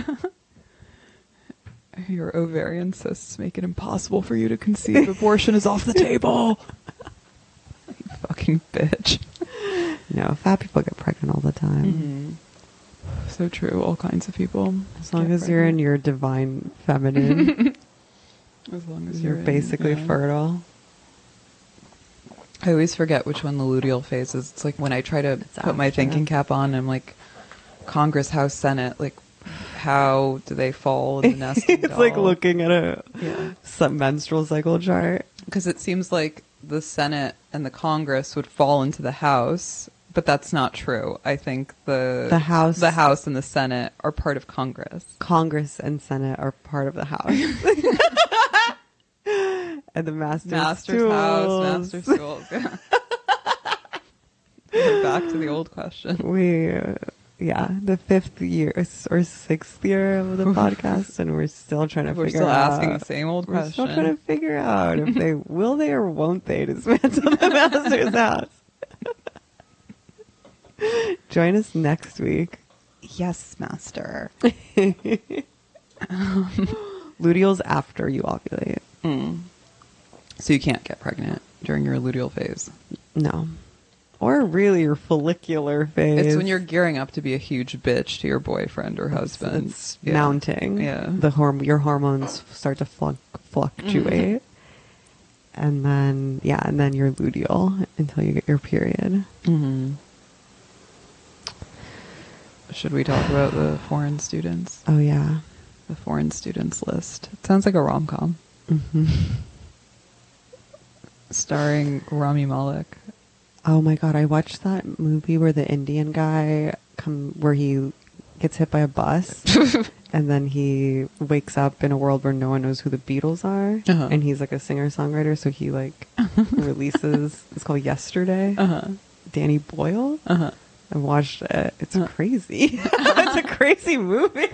Your ovarian cysts make it impossible for you to conceive. Abortion is off the table. You fucking bitch. No, fat people get pregnant all the time. Mm-hmm. So true. All kinds of people. As long get as you're in pregnant. your divine feminine, As long as you're you're in, basically yeah. fertile. I always forget which one the luteal phase is. It's like when I try to It's put my after. thinking cap on, I'm like, Congress, House, Senate, like, how do they fall in the nesting It's like doll? looking at a Yeah. some menstrual cycle chart. Because it seems like the Senate and the Congress would fall into the House, but that's not true. I think the The House- the House and the Senate are part of Congress. Congress and Senate are part of the House. And the Master's, Master's Tools. House, Master's Schools. Yeah. We're back to the old question. We, uh, yeah, the fifth year or sixth year of the podcast, and we're still trying to We're figure still out. asking the same old We're question. still trying to figure out if they will they or won't they dismantle the Master's House. Join us next week. Yes, Master. Luteals after you ovulate. Mm. So you can't get pregnant during your luteal phase. No. Or really your follicular phase. It's when you're gearing up to be a huge bitch to your boyfriend or husband. It's Yeah. mounting. Yeah. The horm- your hormones start to fluc- fluctuate. And then, yeah, and then you're luteal until you get your period. Mm-hmm. Should we talk about the foreign students? Oh, yeah. The foreign students list. It sounds like a rom-com. Hmm. starring Rami Malek. Oh my god, I watched that movie where the Indian guy come where he gets hit by a bus and then he wakes up in a world where no one knows who the Beatles are, Uh-huh. and he's like a singer-songwriter, so he like releases, it's called Yesterday. Uh-huh. Danny Boyle. Uh-huh. I watched it. It's Uh. crazy. It's a crazy movie.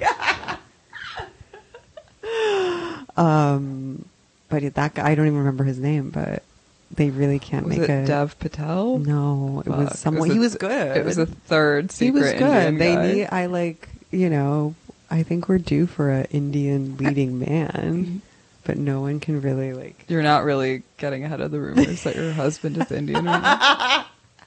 um, but that guy, I don't even remember his name, but they really can't Was make it it. Dev Patel? No, it Fuck. was someone. It He a- was good. It was a third He secret was good. Indian they guy. need. I like. You know. I think we're due for an Indian leading man, but no one can really like. You're not really getting ahead of the rumors that your husband is Indian right now.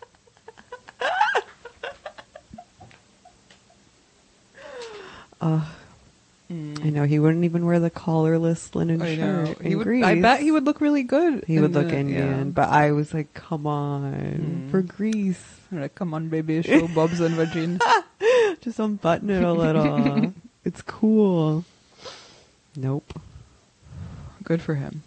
Uh, I know he wouldn't even wear the collarless linen I know. shirt. He in would, Greece. I bet he would look really good. He in would look the- Indian, yeah. but I was like, come on, Mm. for Greece. I'm like, come on, baby, show Bob's and Virgin. Just unbutton it a little. It's cool. Nope. Good for him.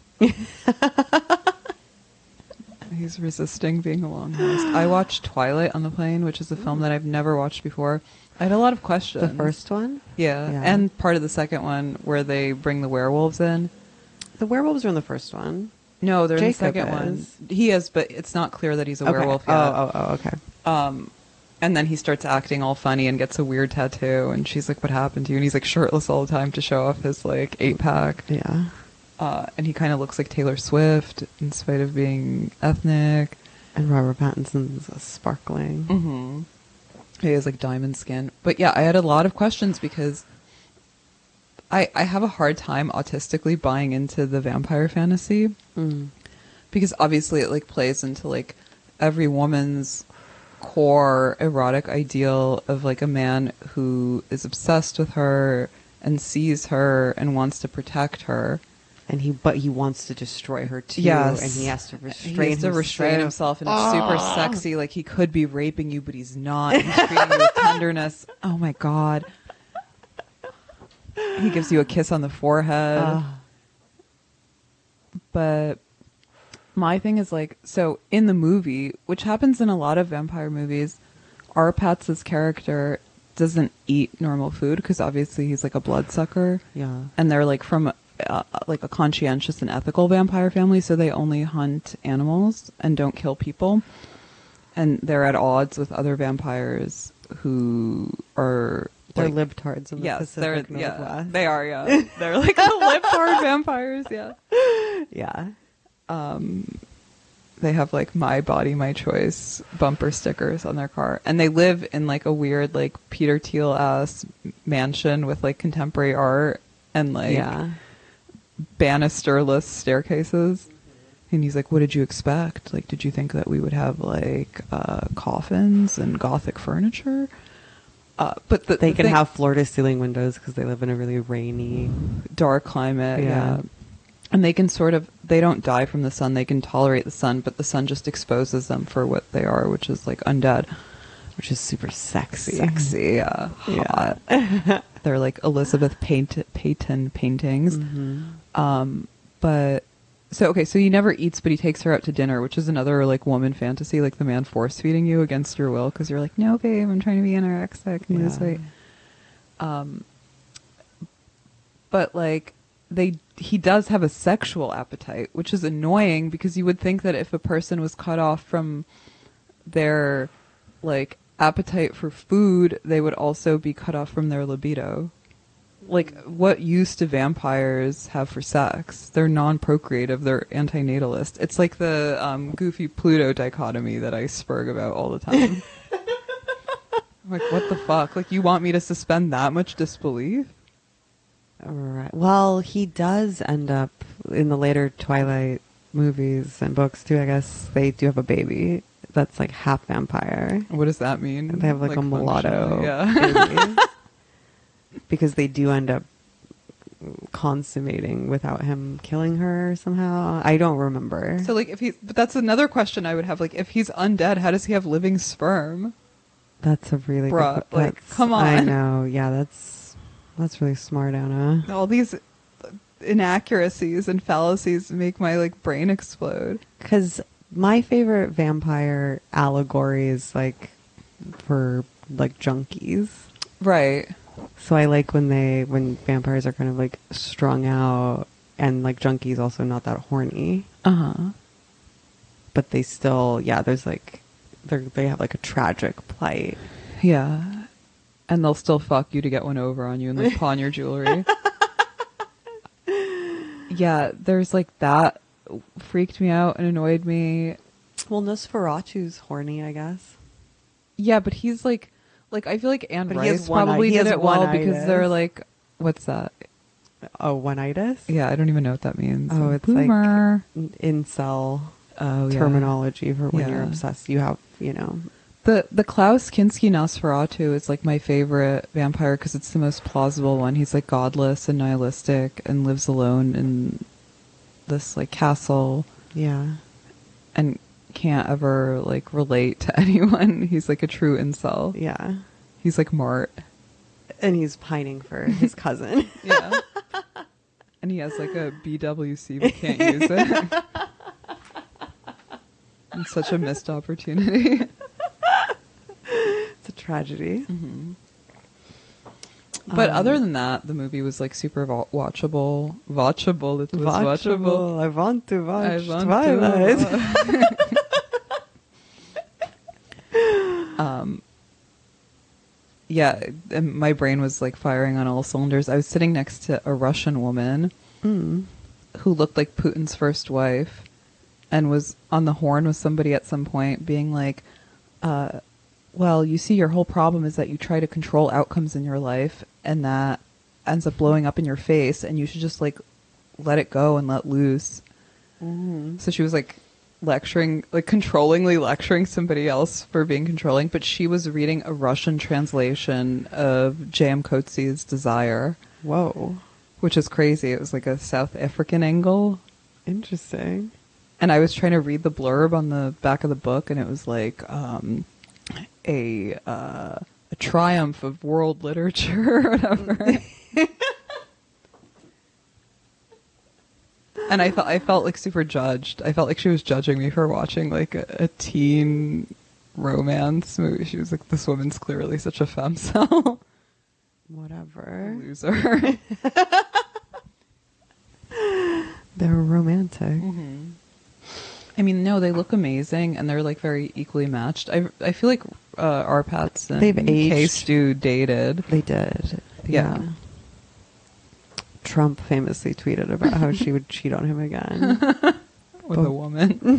He's resisting being a Longhornist. I watched Twilight on the plane, which is a film that I've never watched before. I had a lot of questions. The first one? Yeah. Yeah. And part of the second one where they bring the werewolves in. The werewolves are in the first one. No, they're Jacob in the second is. one. He is, but it's not clear that he's a Okay. werewolf Oh, yet. oh, oh, okay. Um, and then he starts acting all funny and gets a weird tattoo. And she's like, "What happened to you?" And he's like shirtless all the time to show off his like eight pack. Yeah. Uh, and he kind of looks like Taylor Swift in spite of being ethnic. And Robert Pattinson's a sparkling. Mm-hmm. He has like diamond skin. But yeah, I had a lot of questions because I I have a hard time autistically buying into the vampire fantasy. Mm. Because obviously it like plays into like every woman's core erotic ideal of like a man who is obsessed with her and sees her and wants to protect her. And he, but he wants to destroy her too. Yes. And he has to He restrain has to restrain himself, and it's super sexy. Like he could be raping you, but he's not. He's treating you with tenderness. Oh my god. He gives you a kiss on the forehead. Ah. But my thing is like, so in the movie, which happens in a lot of vampire movies, Arpatz's character doesn't eat normal food because obviously he's like a bloodsucker, Yeah. and they're like from uh, like a conscientious and ethical vampire family, so they only hunt animals and don't kill people, and they're at odds with other vampires who are They're like, libtards in the yes, they're Pacific yeah, Northwest. they are yeah, they're like the libtard vampires, yeah. Yeah. Um, they have like "My Body, My Choice" bumper stickers on their car, and they live in like a weird like Peter Thiel ass mansion with like contemporary art and like Yeah. banisterless staircases. And he's like, "What did you expect? Like, did you think that we would have like uh, coffins and gothic furniture?" Uh, but the, They the can thing- have floor to ceiling windows because they live in a really rainy. dark climate, Yeah. yeah. And they can sort of, they don't die from the sun, they can tolerate the sun, but the sun just exposes them for what they are, which is like undead. Which is super sexy. Sexy, yeah. Yeah. Hot. They're like Elizabeth Payton, Payton paintings. Mm-hmm. Um, but, so, okay, so he never eats, but he takes her out to dinner, which is another like woman fantasy, like the man force feeding you against your will, because you're like, no, babe, I'm trying to be anorexic and lose Yeah. weight. Um, but like, they he does have a sexual appetite, which is annoying because you would think that if a person was cut off from their like appetite for food, they would also be cut off from their libido. Like, what use do vampires have for sex? They're non-procreative. They're antinatalist. It's like the um, goofy Pluto dichotomy that I spurg about all the time. I'm like, what the fuck? Like, you want me to suspend that much disbelief? Right. Well, he does end up in the later Twilight movies and books too. I guess they do have a baby that's like half vampire. What does that mean? They have like, a mulatto functionally, yeah. baby. Because they do end up consummating without him killing her somehow. I don't remember. So, like, if he's... But that's another question I would have. Like, if he's undead, how does he have living sperm? That's a really Bruh, good, like, that's- come on. I know. Yeah, that's that's really smart, Anna. All these inaccuracies and fallacies make my like brain explode. Because my favorite vampire allegory is like for like junkies. Right. So I like when they when vampires are kind of like strung out and like junkies also not that horny. Uh-huh. But they still yeah, there's like they they have like a tragic plight. Yeah. And they'll still fuck you to get one over on you and like pawn your jewelry. Yeah, there's like that freaked me out and annoyed me. Well, Nosferatu's horny, I guess. Yeah, but he's like, like I feel like Anne But he has Rice one probably eye- he did has it well one-itis. because they're like, what's that? Oh, one-itis? Yeah, I don't even know what that means. Oh, it's Boomer. like incel Oh, yeah. terminology for when you're Yeah. obsessed. You have, you know. The the Klaus Kinski Nosferatu is like my favorite vampire because it's the most plausible one. He's like godless and nihilistic and lives alone in this like castle Yeah. and can't ever like relate to anyone. He's like a true incel. Yeah. He's like Mart. And he's pining for his cousin. Yeah. And he has like a B W C but can't use it. It's such a missed opportunity. It's a tragedy. Mm-hmm. But Um, other than that, the movie was like super vo- watchable. Watchable. It was watchable. Watchable. I want to watch I want Twilight. to. um, yeah, and my brain was like firing on all cylinders. I was sitting next to a Russian woman Mm. who looked like Putin's first wife and was on the horn with somebody at some point being like, uh, well, you see, your whole problem is that you try to control outcomes in your life and that ends up blowing up in your face and you should just like let it go and let loose. Mm. So she was like lecturing, like controllingly lecturing somebody else for being controlling, but she was reading a Russian translation of J M Coetzee's Desire, Whoa. which is crazy. It was like a South African angle. Interesting. And I was trying to read the blurb on the back of the book, and it was like um, a uh, a triumph of world literature or whatever. And I felt I felt like super judged. I felt like she was judging me for watching like a, a teen romance movie. She was like, "This woman's clearly such a femcel." Whatever. Loser. They're romantic. Mm-hmm. I mean, no, they look amazing, and they're like very equally matched. I I feel like uh, Arpats and They've aged. K Stu dated. They did. Yeah. Trump famously tweeted about how she would cheat on him again. With a woman.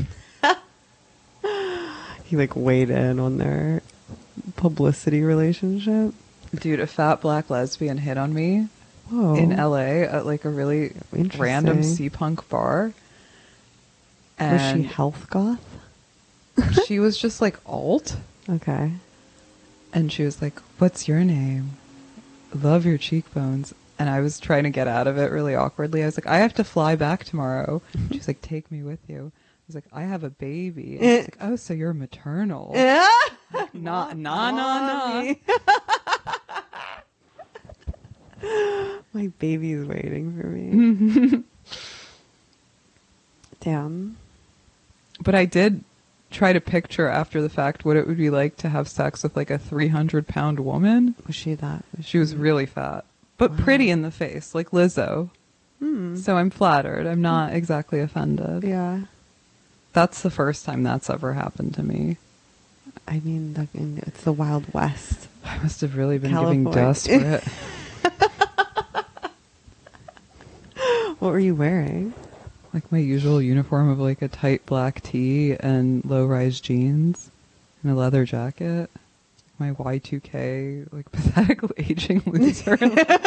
He like weighed in on their publicity relationship. Dude, a fat black lesbian hit on me Whoa. in L A at like a really Interesting. random C-punk bar. Was she And health goth? she was just like alt. Okay. And she was like, "What's your name? Love your cheekbones." And I was trying to get out of it really awkwardly. I was like, "I have to fly back tomorrow." She's like, "Take me with you." I was like, "I have a baby." And she's like, "Oh, so you're maternal." Like, nah, nah, nah, nah. My baby's waiting for me. Damn. But I did try to picture after the fact what it would be like to have sex with like a three hundred pound woman. Was she that? She was really fat, but Wow. pretty in the face, like Lizzo. Hmm. So I'm flattered. I'm not exactly offended. Yeah. That's the first time that's ever happened to me. I mean, the, it's the Wild West. I must have really been giving California. desperate. What were you wearing? Like my usual uniform of like a tight black tee and low-rise jeans and a leather jacket. My Y two K, like pathetic aging loser.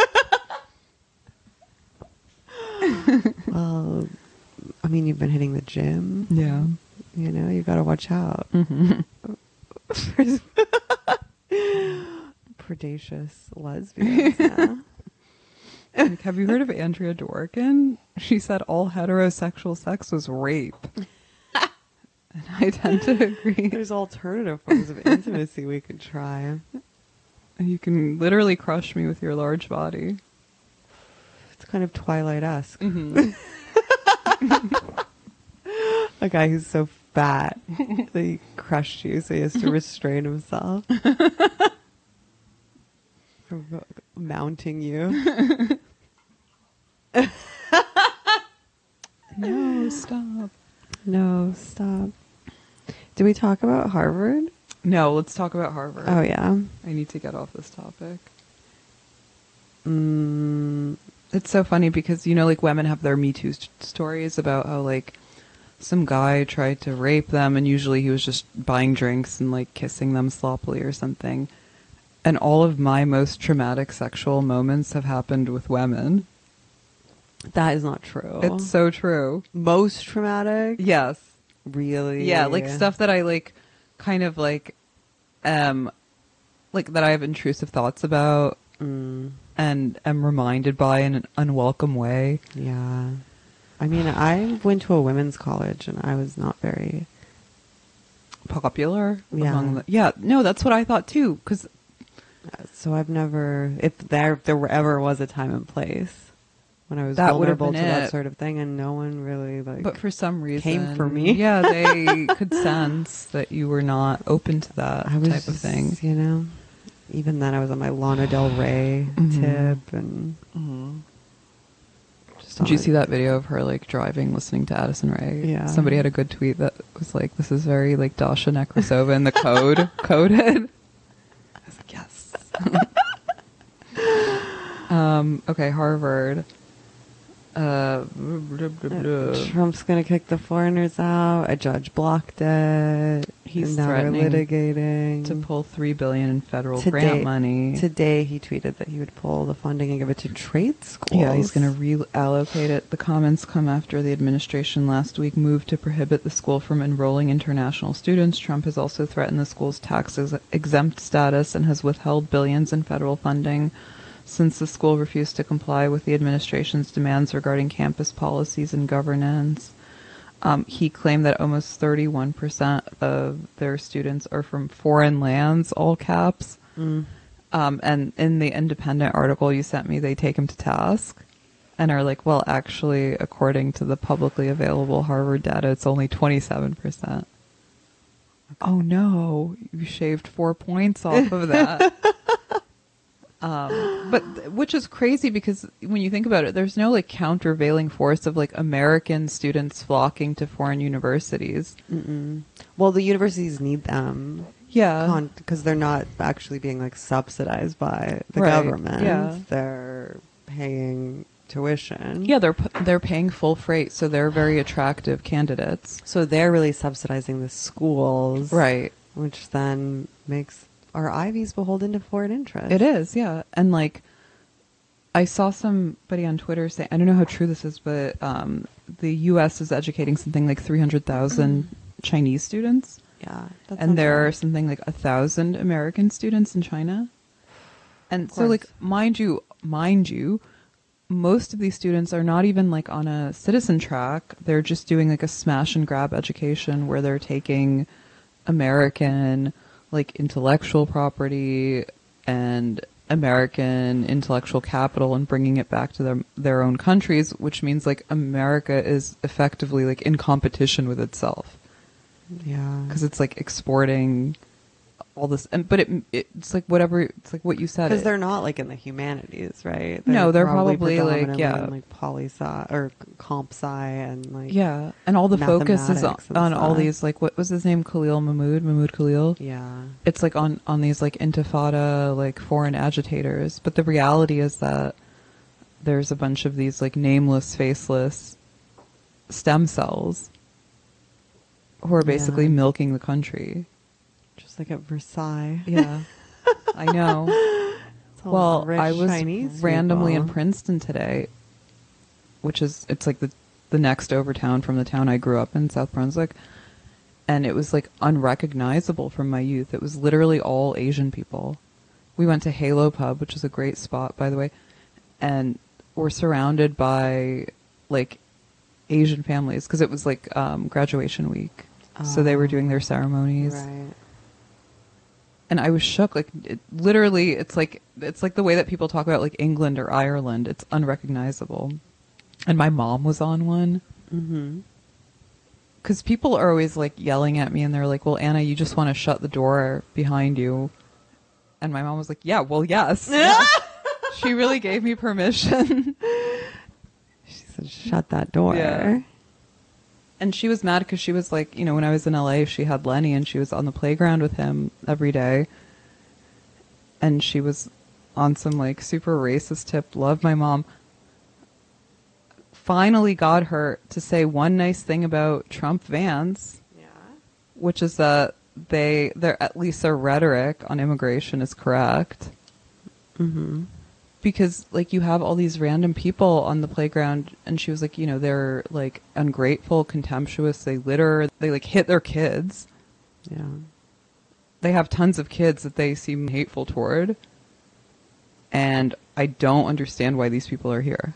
Well, I mean, you've been hitting the gym. Yeah. You know, you got to watch out. Mm-hmm. Predacious lesbians. Yeah. Like, have you heard of Andrea Dworkin? She said all heterosexual sex was rape. And I tend to agree. There's alternative forms of intimacy we could try. You can literally crush me with your large body. It's kind of Twilight-esque. Mm-hmm. A guy who's so fat that he crushed you, so he has to restrain himself. Mounting you. No, stop. No, stop. Did we talk about Harvard? No, let's talk about Harvard. Oh, yeah. I need to get off this topic. Mm, It's so funny because, you know, like women have their Me Too st- stories about how like some guy tried to rape them and usually he was just buying drinks and like kissing them sloppily or something. And all of my most traumatic sexual moments have happened with women. that is not true. It's so true. most traumatic. Yes. Really? Yeah, like stuff that I like kind of like um like that I have intrusive thoughts about Mm, and am reminded by in an unwelcome way. yeah. I mean, I went to a women's college and I was not very. Popular Yeah. among the, yeah, no, that's what I thought too, because So I've never, if there if there ever was a time and place when I was That would have vulnerable to been that it. sort of thing, and no one really like. but for some reason came for me. Yeah, they could sense that you were not open to that I was type of just, thing. you know. Even then, I was on my Lana Del Rey Mhm. tip, and just Did you see that video of her like driving, listening to Addison Rae? Yeah. Somebody had a good tweet that was like, "This is very like Dasha Nekrasova in the code coded." I was like, yes. um. Okay, Harvard. Uh, blah, blah, blah. Trump's gonna kick the foreigners out. A judge blocked it. He's and now they're threatening litigating to pull three billion in federal Today- grant money. Today, he tweeted that he would pull the funding and give it to trade schools. Yeah, he's going to reallocate it. The comments come after the administration last week moved to prohibit the school from enrolling international students. Trump has also threatened the school's tax ex- exempt status and has withheld billions in federal funding since the school refused to comply with the administration's demands regarding campus policies and governance. Um, he claimed that almost thirty-one percent of their students are from foreign lands, all caps. Mm. Um, and in the Independent article you sent me, they take him to task and are like, well, actually, according to the publicly available Harvard data, it's only twenty-seven percent. Oh no, you shaved four points off of that. um, but which is crazy because when you think about it, there's no like countervailing force of like American students flocking to foreign universities. Mm-mm. Well, the universities need them. Yeah. Because they're not actually being like subsidized by the Right, government. yeah. They're paying tuition. Yeah, they're p- they're paying full freight, so they're very attractive candidates. So they're really subsidizing the schools. Right. Which then makes our Ivies beholden to foreign interests. It is, yeah. And like, I saw somebody on Twitter say, I don't know how true this is, but um, the U S is educating something like three hundred thousand Chinese students. Yeah. that And sounds there are right. something like a thousand American students in China. And Of so like, course. mind you, mind you, most of these students are not even like on a citizen track. They're just doing like a smash and grab education where they're taking American like intellectual property and American intellectual capital and bringing it back to their their own countries, which means like America is effectively like in competition with itself Yeah. because it's like exporting all this, and but it it's like whatever, it's like what you said. Because it- they're not like in the humanities, right? No, they're probably, like, predominantly yeah. in, like poli sci or comp sci and like yeah, and all the focus is on, mathematics and on all stuff. these like what was his name, Khalil Mahmood, Mahmood Khalil. yeah. It's like on on these like intifada like foreign agitators, but the reality is that there's a bunch of these like nameless, faceless stem cells who are basically Yeah. milking the country. Just like at Versailles. Yeah, I know. It's all Well, rich I was Chinese randomly in people. Princeton today, which is it's like the the next over town from the town I grew up in, South Brunswick, and it was like unrecognizable from my youth. It was literally all Asian people. We went to Halo Pub, which is a great spot, by the way, and we're surrounded by like Asian families because it was like um, graduation week, so they were doing their ceremonies. Right. And I was shook. Like, it, literally, it's like it's like the way that people talk about like England or Ireland. It's unrecognizable. And my mom was on one. Mm-hmm. Because people are always like yelling at me, and they're like, "Well, Anna, you just want to shut the door behind you." And my mom was like, "Yeah, well, yes." Yeah. She really gave me permission. She said, "Shut that door." Yeah. And she was mad because she was like, you know, when I was in L A, she had Lenny, and she was on the playground with him every day. And she was on some like super racist tip. Love my mom. Finally got her to say one nice thing about Trump Vans, Yeah. which is that they, their at least their rhetoric on immigration is correct. Mm-hmm. Because like you have all these random people on the playground, and she was like, you know, they're like ungrateful, contemptuous, they litter, they like hit their kids. Yeah. They have tons of kids that they seem hateful toward. And I don't understand why these people are here.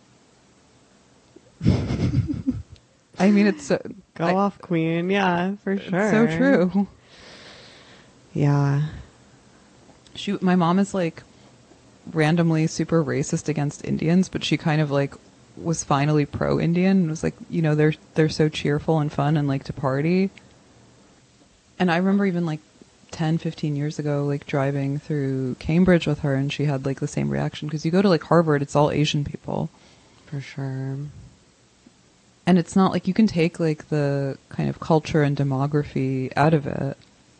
I mean, it's so, Go I, off, Queen. Yeah, for sure. It's so true. Yeah. She, my mom is like randomly super racist against Indians, but she kind of like was finally pro-Indian and was like, you know, they're they're so cheerful and fun and like to party. And I remember even like ten, fifteen years ago, like driving through Cambridge with her, and she had like the same reaction, because you go to like Harvard, it's all Asian people. For sure. And it's not like you can take like the kind of culture and demography out of it.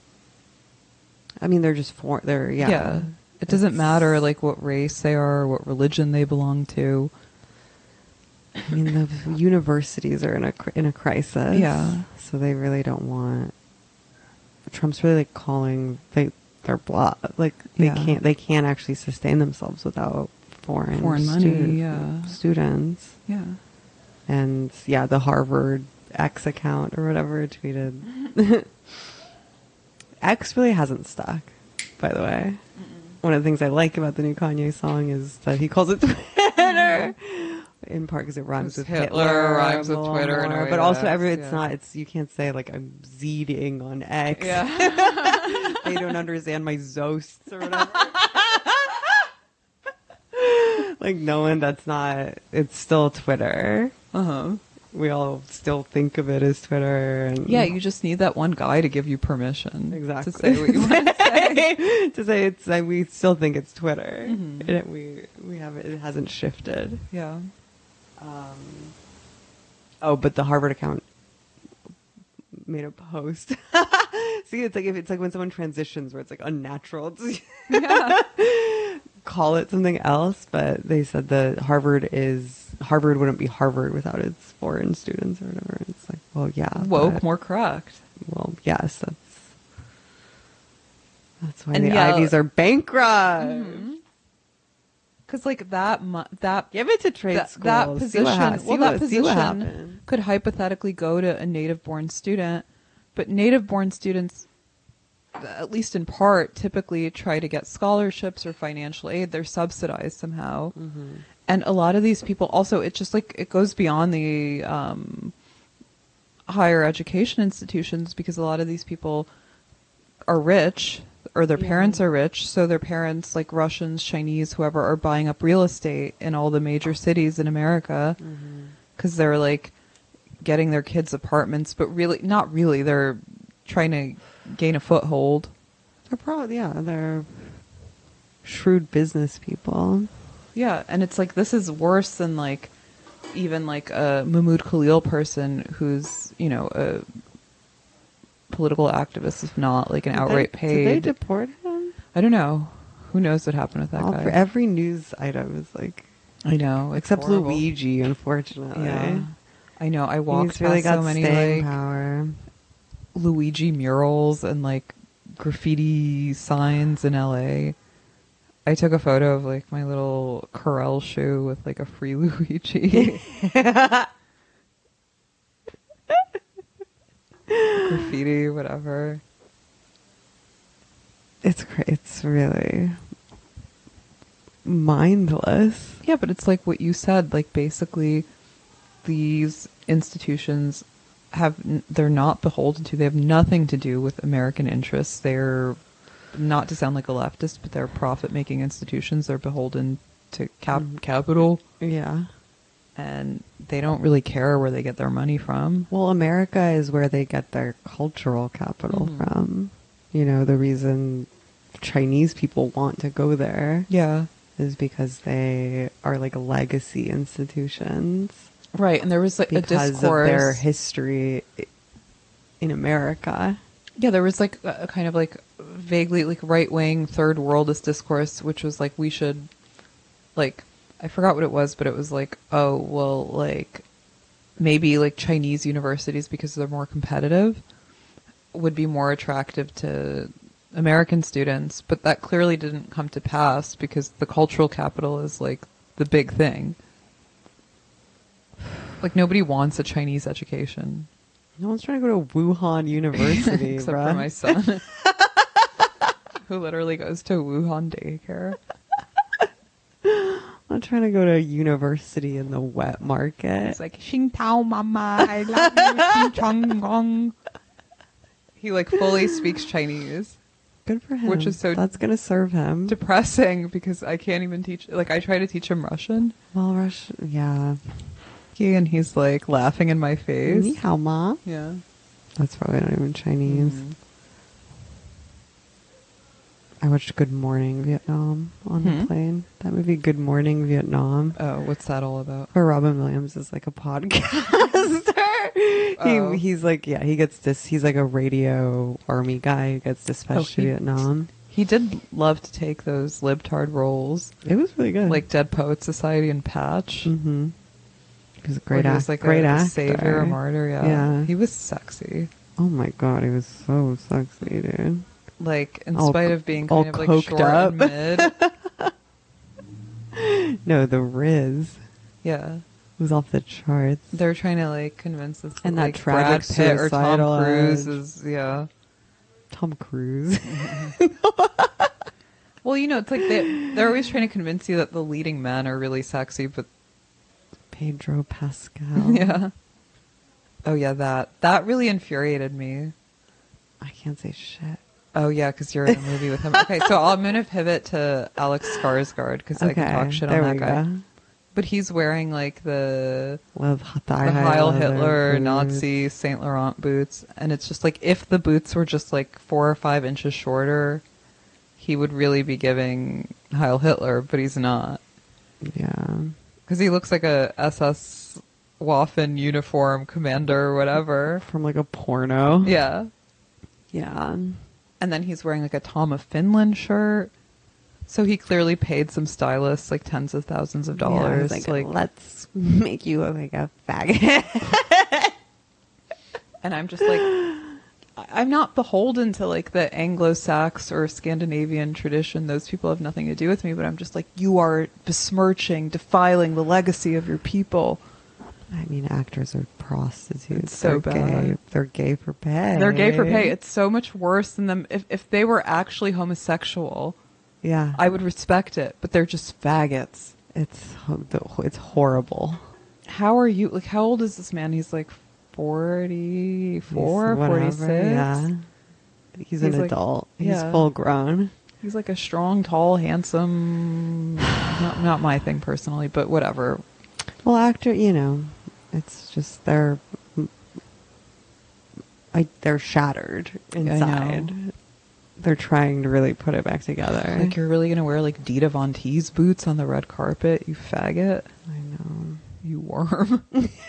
I mean, they're just for, they're, yeah. Yeah. It doesn't matter like what race they are or what religion they belong to. I mean, the universities are in a cr- in a crisis. Yeah. So they really don't want. Trump's really like calling they they're blah like they Yeah. can't they can't actually sustain themselves without foreign Foreign money, student- yeah. students. Yeah. And yeah, the Harvard X account or whatever tweeted. X really hasn't stuck, by the way. Mm-mm. One of the things I like about the new Kanye song is that he calls it Twitter. Mm-hmm. In part because it rhymes with Hitler, Hitler, rhymes a with little Twitter in a more, way but that also X, every it's yeah. not. It's you can't say like I'm Zeding on X. Yeah. They don't understand my Zosts or whatever. Like no one. That's not. It's still Twitter. Uh huh. We all still think of it as Twitter. And Yeah, you just need that one guy to give you permission. exactly To say what you want to say. to say it's like we still think it's Twitter. Mhm. It, we we have it. It hasn't shifted. Yeah. Um, oh, but the Harvard account made a post. See, it's like if it's like when someone transitions, where it's like unnatural to Yeah. call it something else. But they said that Harvard is Harvard wouldn't be Harvard without its foreign students or whatever. And it's like, well, yeah, Woke, but- more correct. Well, yes, that's that's why And the yeah. Ivies are bankrupt. Because like that, mu- that Give it to trade that, schools. that See position, what ha- see well, what- that see what position happens. could hypothetically go to a native-born student, but native-born students, at least in part, typically try to get scholarships or financial aid. They're subsidized somehow, Mm-hmm. and a lot of these people also, it just like it goes beyond the um, higher education institutions, because a lot of these people are rich, or their Yeah. parents are rich, so their parents, like Russians, Chinese, whoever, are buying up real estate in all the major cities in America because they're like getting their kids apartments, but really, not really. They're trying to gain a foothold. They're probably yeah, they're shrewd business people. Yeah, and it's like this is worse than like even like a Mahmoud Khalil person who's, you know, a political activist, if not like an Did outright they, paid. Did they deport him? I don't know. Who knows what happened with that All, guy? for every news item is like, I know, it's except horrible. Luigi, unfortunately. Yeah, I know. I walked He's really past got so many staying like power. Luigi murals and like graffiti signs in L A. I took a photo of like my little Corel shoe with like a free Luigi. Graffiti, whatever. It's cra- it's really mindless. Yeah, but it's like what you said. Like basically, these institutions have n- they're not beholden to. They have nothing to do with American interests. They're not to sound like a leftist, but they're profit-making institutions. They're beholden to cap- Mm. capital, Yeah. and they don't really care where they get their money from. Well, America is where they get their cultural capital Mhm. from. You know, the reason Chinese people want to go there Yeah. is because they are like legacy institutions Right, and there was like a because discourse. of their history in America. Yeah, there was like a, a kind of like vaguely like right wing third worldist discourse, which was like we should, like, I forgot what it was, but it was like, oh well, like maybe like Chinese universities, because they're more competitive, would be more attractive to American students, but that clearly didn't come to pass because the cultural capital is like the big thing. Like nobody wants a Chinese education. No one's trying to go to Wuhan University, Except bruh. for my son, who literally goes to Wuhan daycare. I'm not trying to go to university in the wet market. It's like, Xing Tao Mama, I love you, Xing Chong Gong. He like fully speaks Chinese. Good for him. Which is so That's going to serve him. Depressing because I can't even teach, like I try to teach him Russian. Well, Russian, yeah. And he's like laughing in my face. Ni hao ma. Yeah. That's probably not even Chinese. Mhm. I watched Good Morning Vietnam on Hmm? the plane. That movie, Good Morning Vietnam. Oh, what's that all about? Where Robin Williams is like a podcaster. Oh. he, he's like, yeah, he gets this. He's like a radio army guy who gets dispatched Oh, to he- Vietnam. He did love to take those libtard roles, It was really good. like Dead Poets Society and Patch. mm-hmm. He was a where great, he act- was like great a, a actor. savior, a martyr. Yeah. Yeah. He was sexy. Oh my god, he was so sexy, dude. Like, in All spite co- of being all kind of like coked short up. and mid. No, the Riz Yeah. was off the charts. They're trying to like convince us And that, that like, tragic Brad Pitt or suicidal Tom Cruise edge. is, yeah. Tom Cruise. Well, you know, it's like they, they're always trying to convince you that the leading men are really sexy, but Pedro Pascal. yeah. Oh yeah, that that really infuriated me. I can't say shit. Oh yeah, because you're in a movie with him. Okay, so I'm gonna pivot to Alex Skarsgård because I can talk shit there on we that guy. go. But he's wearing like the Love the thigh high Heil leather Hitler boots. Nazi Saint Laurent boots, and it's just like if the boots were just like four or five inches shorter, he would really be giving Heil Hitler, but he's not Yeah. because he looks like a S S Waffen uniform commander or whatever. From like a porno. Yeah. Yeah. And then he's wearing like a Tom of Finland shirt. So he clearly paid some stylists like tens of thousands of Yeah, dollars. he's like, like, let's make you look like a faggot. and I'm just like, I- I'm not beholden to like the Anglo-Sax or Scandinavian tradition. Those people have nothing to do with me, but I'm just like, you are besmirching, defiling the legacy of your people. I mean, actors are prostitutes. It's so They're bad. Gay. They're gay for pay. They're gay for pay. It's so much worse than them. If, if they were actually homosexual, Yeah. I would respect it, but they're just faggots. It's ho- the- it's horrible. How are you? Like, how old is this man? He's like forty-four, He's whatever, forty-six. Yeah. He's, an He's like- adult. He's yeah. full grown. He's like a strong, tall, handsome. not, not my thing personally, but whatever. Well, actor, you know, it's just they're I, they're shattered inside. They're trying to really put it back together. Like, you're really gonna wear like Dita Von Teese boots on the red carpet, you faggot, I know. you worm.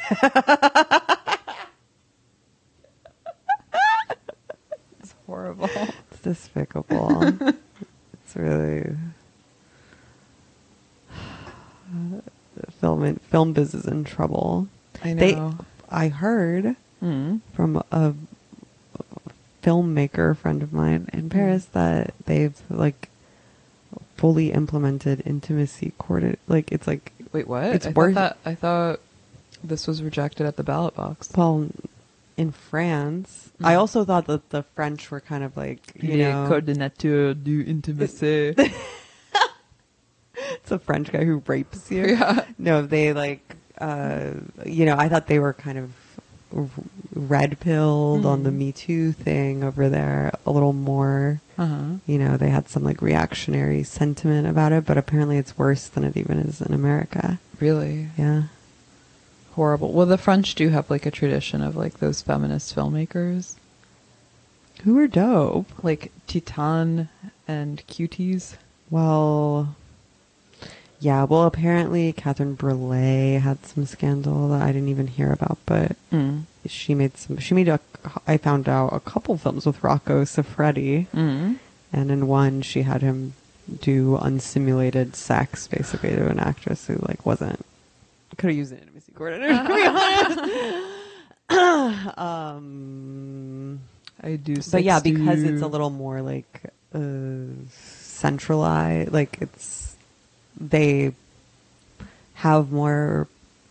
It's horrible. It's despicable. It's really film film biz is in trouble. I know. They, I heard Mm. from a filmmaker friend of mine in Paris that they've like fully implemented intimacy court. Like it's like Wait, what? It's I worth- thought that I thought this was rejected at the ballot box. well in France. I Mm. also thought that the French were kind of like you Les know coordinateurs du intimité. it's a French guy who rapes you. Yeah. No, they like uh you know I thought they were kind of r- red pilled on the Mhm. Me Too thing over there a little more. Uh-huh. You know, they had some like reactionary sentiment about it, but apparently it's worse than it even is in America. Really Yeah. horrible. Well, the French do have like a tradition of like those feminist filmmakers, Who are dope? like Titan and Cuties. Well, yeah, well, apparently Catherine Breillat had some scandal that I didn't even hear about, but Mm. she made some, she made a, I found out a couple films with Rocco Siffredi, Mm. and in one she had him do unsimulated sex basically to an actress who like wasn't, could have used an intimacy coordinator, to be honest. um, I do. but yeah, sex to because you. it's a little more like uh, centralized, like it's, they have more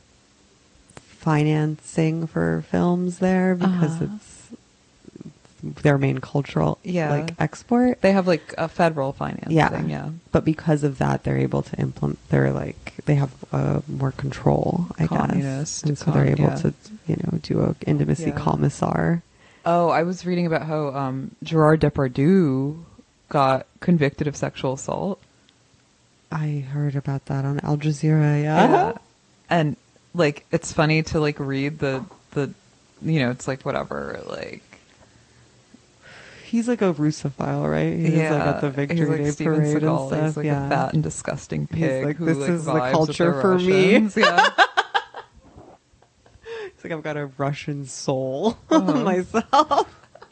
financing for films there because Uh-huh. it's their main cultural Yeah. like export. They have like a federal financing. Yeah. Yeah. But because of that, they're able to implement. They're like they have uh, more control, I Communist guess, and so they're con- able yeah. to, you know, do a intimacy Yeah. commissar. Oh, I was reading about how um, Gerard Depardieu got convicted of sexual assault. I heard about that on Al Jazeera. Yeah, Yeah. And like it's funny to like read the the you know, it's like whatever, like he's like a Russophile, right? He's yeah, like at the Victory he's like Day Steven parade Seagal. and stuff. He's like yeah, a fat and disgusting He's pig like, who "This like is the vibes with culture the for me." Russians. Yeah. It's like I've got a Russian soul Uh-huh. myself.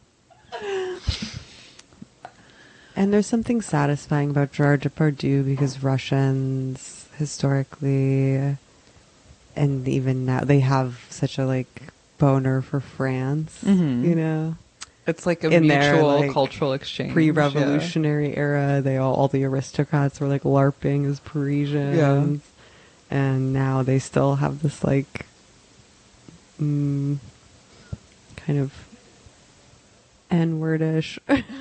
And there's something satisfying about Gerard Depardieu because Russians historically, and even now, they have such a like boner for France. Mhm. You know, It's like a In their, mutual like, cultural exchange. pre-revolutionary era, they all all the aristocrats were like LARPing as Parisians, and now they still have this like mm, kind of N-wordish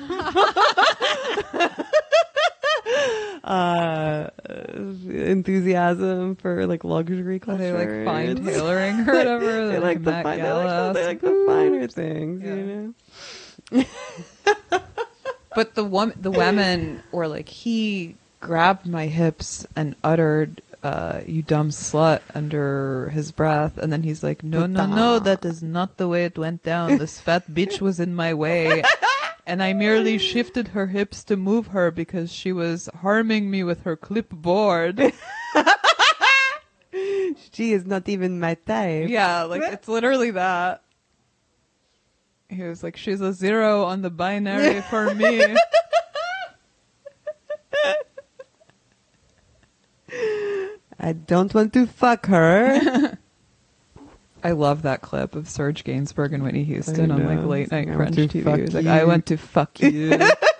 uh, enthusiasm for like luxury Yeah. culture. They like fine tailoring or whatever. they like the Met fine, they like, Gala. the- they like the finer things, Yeah. you know. But the woman, the women were like, he grabbed my hips and uttered, uh, "You dumb slut," under his breath, and then he's like, "No, no, no, that is not the way it went down. This fat bitch was in my way, and I merely shifted her hips to move her because she was harming me with her clipboard." She is not even my type. Yeah, like it's literally that. He was like, "She's a zero on the binary for me." I don't want to fuck her. I love that clip of Serge Gainsbourg and Whitney Houston I on like know. late night I French want to T V. fuck He was like, you. "I want to fuck you."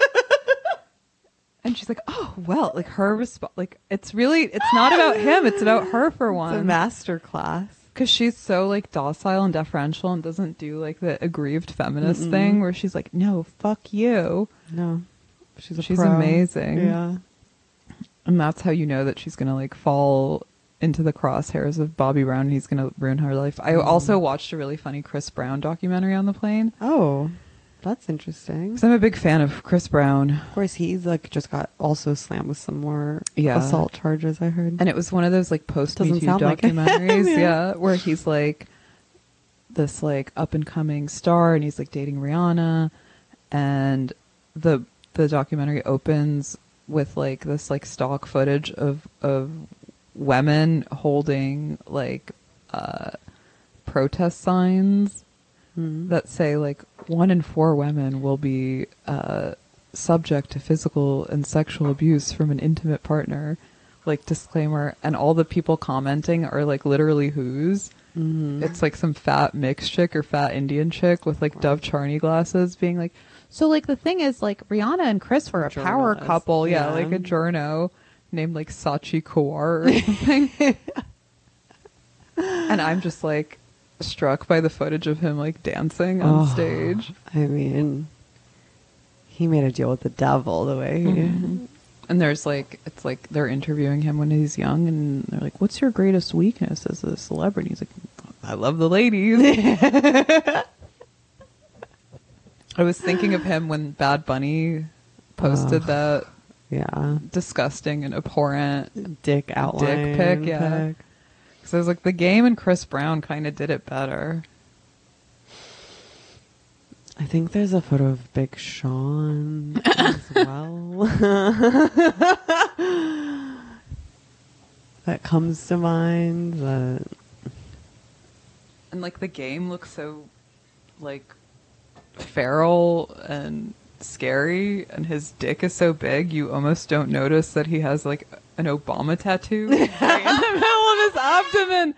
And she's like, "Oh, well," like her response, like it's really, it's not about him. It's about her for It's a one. master class. Because she's so like docile and deferential and doesn't do like the aggrieved feminist Mm-mm. thing where she's like, "No, fuck you." No, she's a She's pro. amazing. Yeah. And that's how you know that she's going to like fall into the crosshairs of Bobby Brown and he's going to ruin her life. I Mm. also watched a really funny Chris Brown documentary on the plane. Oh, that's interesting. Because I'm a big fan of Chris Brown. Of course, he's like just got also slammed with some more Yeah. assault charges. I heard. And it was one of those like post Me Doesn't Too sound like it. documentaries, Yeah. yeah, where he's like this like up and coming star and he's like dating Rihanna, and the the documentary opens with like this like stock footage of of women holding like uh protest signs Hmm. that say like one in four women will be uh, subject to physical and sexual abuse from an intimate partner, like disclaimer, and all the people commenting are like literally who's. Mhm. It's like some fat mixed chick or fat Indian chick with like Dove Charney glasses being like, so like the thing is like Rihanna and Chris were a power Journalist, couple. Yeah, yeah. like a journo named like Sachi Kawar or something. And I'm just like struck by the footage of him like dancing on Oh, stage. I mean, he made a deal with the devil the way. He, Mhm. And there's like, it's like they're interviewing him when he's young and they're like, "What's your greatest weakness as a celebrity?" He's like, I love the ladies. I was thinking of him when Bad Bunny posted Ugh. that Yeah. disgusting and abhorrent Dick outline. dick pic. Yeah. pic. So I was like, The Game and Chris Brown kind of did it better. I think there's a photo of Big Sean as well. That comes to mind. That And like The Game looks so like feral and scary, and his dick is so big you almost don't notice that he has like an Obama tattoo right in the middle of his abdomen,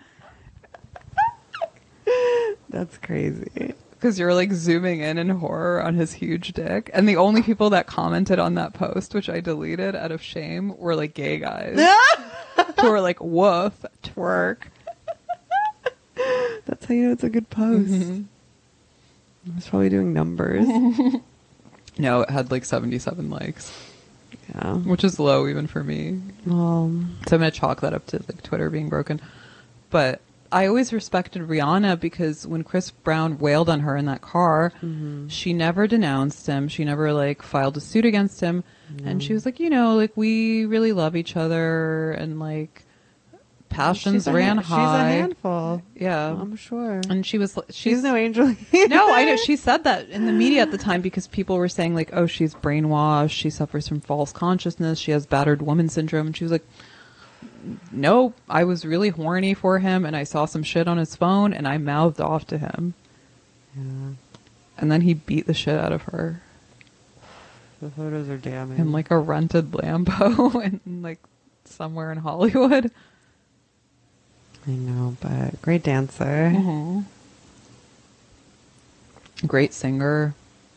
that's crazy. because you're like zooming in in horror on his huge dick. And the only people that commented on that post, which I deleted out of shame, were like gay guys who were like, woof, twerk. That's how you know it's a good post. Mhm. I was probably doing numbers. No, it had like seventy-seven likes, Yeah. which is low even for me. Well, So I'm gonna chalk that up to like Twitter being broken. But I always respected Rihanna because when Chris Brown wailed on her in that car, mhm. she never denounced him. She never like filed a suit against him. And No. she was like, you know, like we really love each other, and like passions She's a ran ha- high. She's a handful. Yeah. I'm sure. And she was, she's, She's no angel. no, I know. She said that in the media at the time because people were saying like, oh, she's brainwashed. She suffers from false consciousness. She has battered woman syndrome. And she was like, no, I was really horny for him, and I saw some shit on his phone, and I mouthed off to him. Yeah. And then he beat the shit out of her The photos are damning. in like a rented Lambo in like somewhere in Hollywood. I know, but great dancer. Mhm. Great singer.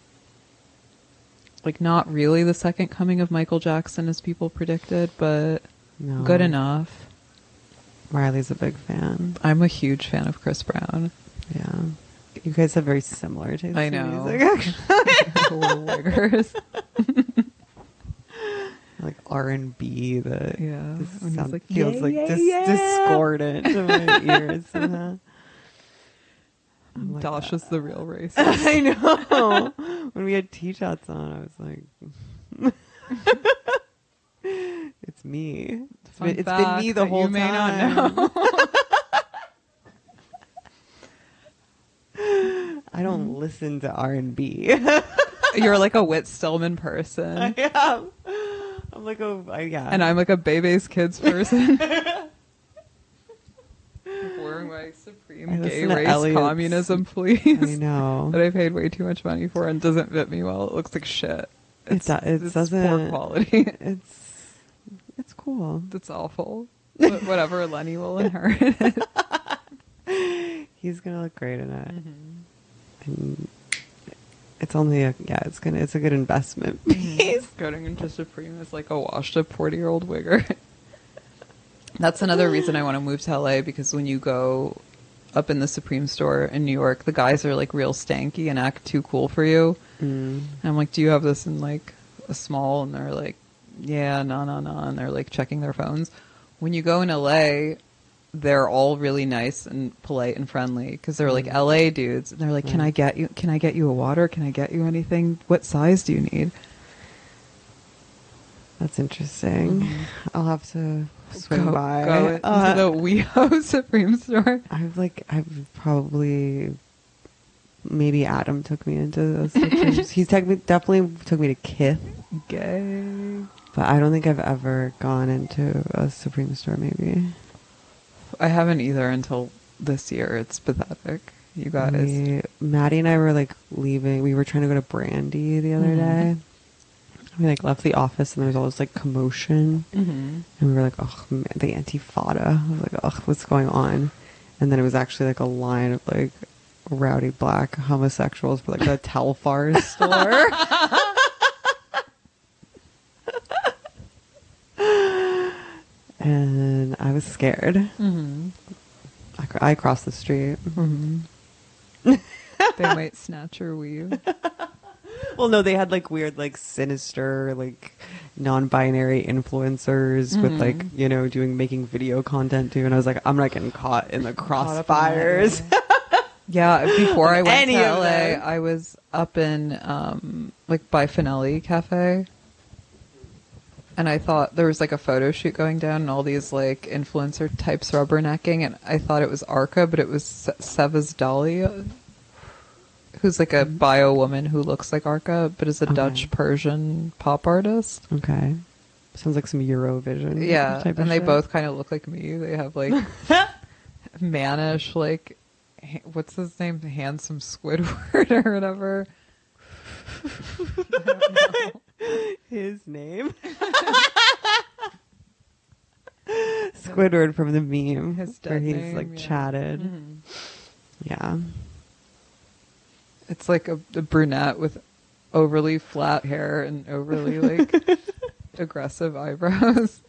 Like not really the second coming of Michael Jackson as people predicted, but No. good enough. Riley's a big fan. I'm a huge fan of Chris Brown. Yeah. You guys have very similar tastes I in know. music, actually. We're wiggers. Like R and B that Yeah. just When he's sound- like, feels "Yeah, like yeah, dis- yeah." discordant to my ears. somehow. I'm like, Dosh is the real racist. I know. When we had T-shots on, I was like, it's me. It's Fun been, it's been fact me the that whole you may time. not know. I don't listen to R and B. You're like a Whit Stillman person. I am. I'm like a I, yeah. And I'm like a Bebe's Kids person. Wearing my supreme I gay listen to race Elliot's- communism, please. I know. That I paid way too much money for and doesn't fit me well. It looks like shit. It It's, do- it it's poor doesn't- quality. It's it's cool. It's awful. But whatever, Lenny will inherit it. He's gonna look great in it. Mm-hmm. And it's only a yeah. It's gonna it's a good investment piece. Going into Supreme is like a washed up forty year old wigger. That's another reason I want to move to L A, because when you go up in the Supreme store in New York, the guys are like real stanky and act too cool for you. Mm. And I'm like, do you have this in like a small? And they're like, yeah, no, no, no. And they're like checking their phones. When you go in L A, they're all really nice and polite and friendly because they're like Mm. L A dudes. And they're like, can Right. I get you, can I get you a water? Can I get you anything? What size do you need? That's interesting. Mhm. I'll have to swing go, by. Go into Uh, the WeHo Supreme store. I've like I've probably maybe Adam took me into those Supremes. He's tech- definitely took me to Kith, Gay. but I don't think I've ever gone into a Supreme store. Maybe I haven't either until this year. It's pathetic. You guys. We- Maddie and I were like leaving. We were trying to go to Brandy the other Mhm. day. We like left the office and there was all this like commotion, Mm-hmm. and we were like, "Oh, man, the Antifada." I was like, "Oh, what's going on?" And then it was actually like a line of like rowdy black homosexuals for like a Telfar store. And I was scared. Mm-hmm. I, cr- I crossed the street. Mm-hmm. They might snatch your weave. Well, no, they had like weird, like sinister, like non-binary influencers Mhm. with like, you know, doing making video content too. And I was like, I'm not getting caught in the Caught up in that, crossfires. Yeah, before I went Any to of L A, them. I was up in um like by Finelli Cafe. And I thought there was like a photo shoot going down and all these like influencer types rubbernecking, and I thought it was Arca, but it was Se- Sevas Dali, who's like a bio woman who looks like Arca, but is a Okay. Dutch Persian pop artist. Okay. Sounds like some Eurovision. Yeah, type of and they shit. both kind of look like me. They have like mannish, like, what's his name? Handsome Squidward or whatever. I don't know. His name. Squidward from the meme His where dead he's name, like yeah. chatted. Mhm. Yeah. It's like a, a brunette with overly flat hair and overly like aggressive eyebrows.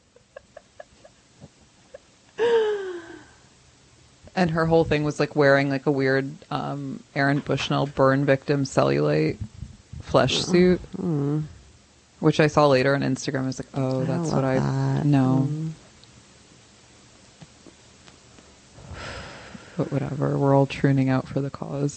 And her whole thing was like wearing like a weird um, Aaron Bushnell burn victim cellulite flesh suit, Mm. which I saw later on Instagram. I was like, oh, I that's love what I that. know. Mm. But whatever, we're all tuning out for the cause.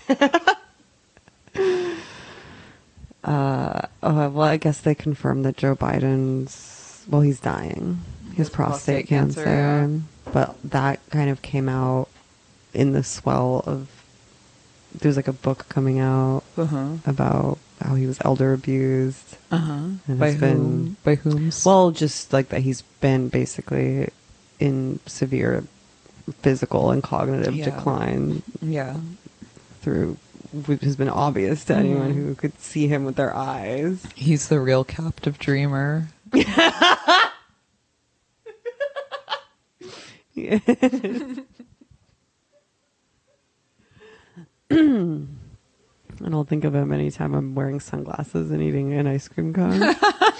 Uh, oh, well, I guess they confirmed that Joe Biden's, well, he's dying. He has His prostate, prostate cancer, cancer. yeah. But that kind of came out in the swell of, there's like a book coming out Uh-huh. about how he was elder abused. Uh-huh. And By has been- whom? By whom? Well, just like that he's been basically in severe physical and cognitive Yeah. decline Yeah. through, which has been obvious to anyone Mhm. who could see him with their eyes. He's the real captive dreamer. I don't think of him anytime I'm wearing sunglasses and eating an ice cream cone.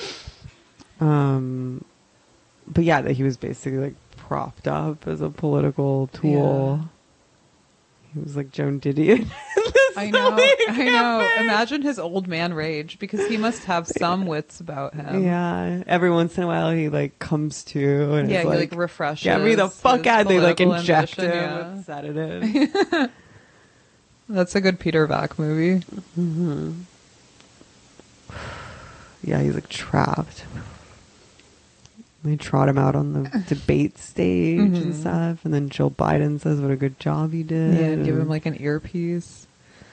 um, but yeah, that he was basically like propped up as a political tool. Yeah. He was like Joan Didion. I know. I know. Imagine his old man rage, because he must have some wits about him. Yeah, every once in a while he like comes to and Yeah, is he like, like refreshes. get me the fuck his out. They like political inject ambition, him yeah. with sedatives. That's a good Peter Vack movie. hmm Yeah, he's like trapped. They trot him out on the debate stage and Mhm. stuff, and then Joe Biden says what a good job he did. Yeah, and give him like an earpiece.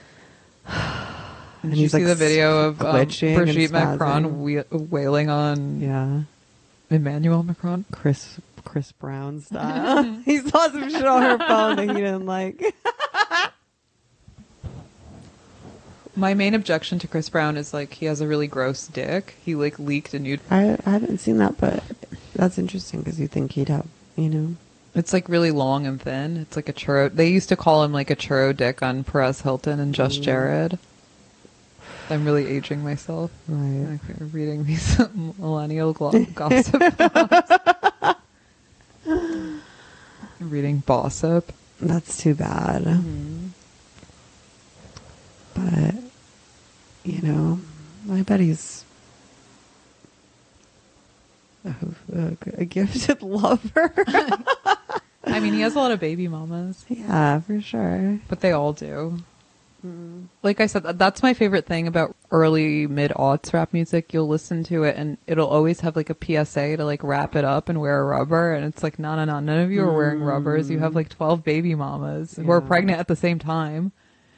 And Did you he's, see like, the video of um, glitching and Brigitte Macron spazzing. whe- wailing on yeah, Emmanuel Macron? Chris Chris Brown style. He saw some shit on her phone that he didn't like. My main objection to Chris Brown is like he has a really gross dick. He like leaked a nude. I, I haven't seen that, but that's interesting because you think he'd have, you know. It's like really long and thin. It's like a churro. They used to call him like a churro dick on Perez Hilton and Just Mm. Jared. I'm really aging myself. Right. Like, reading these millennial glo- gossip blogs. Reading Bossip. That's too bad. Mm-hmm. But, you know, I bet he's a, a, a gifted lover. I mean, he has a lot of baby mamas, Yeah, for sure. but they all do. Like I said, th- that's my favorite thing about early mid-aughts rap music. You'll listen to it and it'll always have like a P S A to like wrap it up and wear a rubber. And it's like, no, no, no, none of you are wearing rubbers. You have like twelve baby mamas who are Yeah. pregnant at the same time.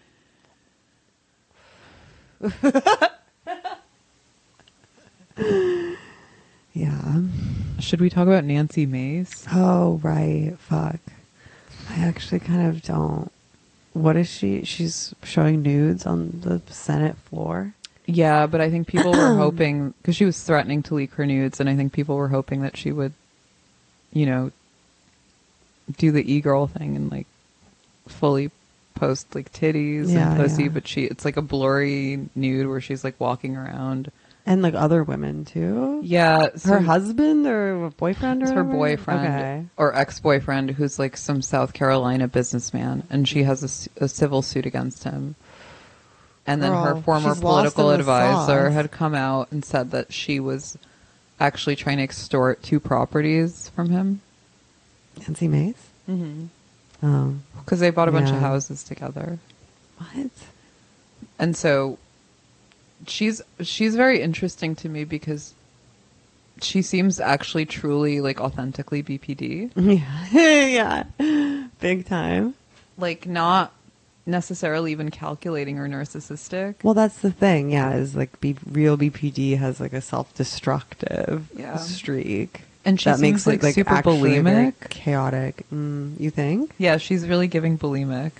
Yeah. Should we talk about Nancy Mace? Oh, right. Fuck. I actually kind of don't. What is she? She's showing nudes on the Senate floor. Yeah, but I think people were hoping, because she was threatening to leak her nudes, and I think people were hoping that she would, you know, do the e-girl thing and like fully post like titties Yeah, and pussy, yeah. but she it's like a blurry nude where she's like walking around. And like other women too. Yeah, so Her husband or boyfriend or it's her whatever? boyfriend Okay. or ex-boyfriend who's like some South Carolina businessman, and she has a, s- a civil suit against him. And then her Girl, former she's lost political in the advisor sauce. had come out and said that she was actually trying to extort two properties from him. Nancy Mace? Mm-hmm. Oh. Because they bought a bunch of Yeah. houses together. What? And so she's she's very interesting to me because she seems actually truly like authentically B P D. Yeah. Yeah. Big time. Like not necessarily even calculating or narcissistic. Well, that's the thing. Yeah, is like B- real B P D has like a self-destructive Yeah. streak. And she that seems, makes it like, like super actually very bulimic. chaotic. Mm, you think? Yeah, she's really giving bulimic.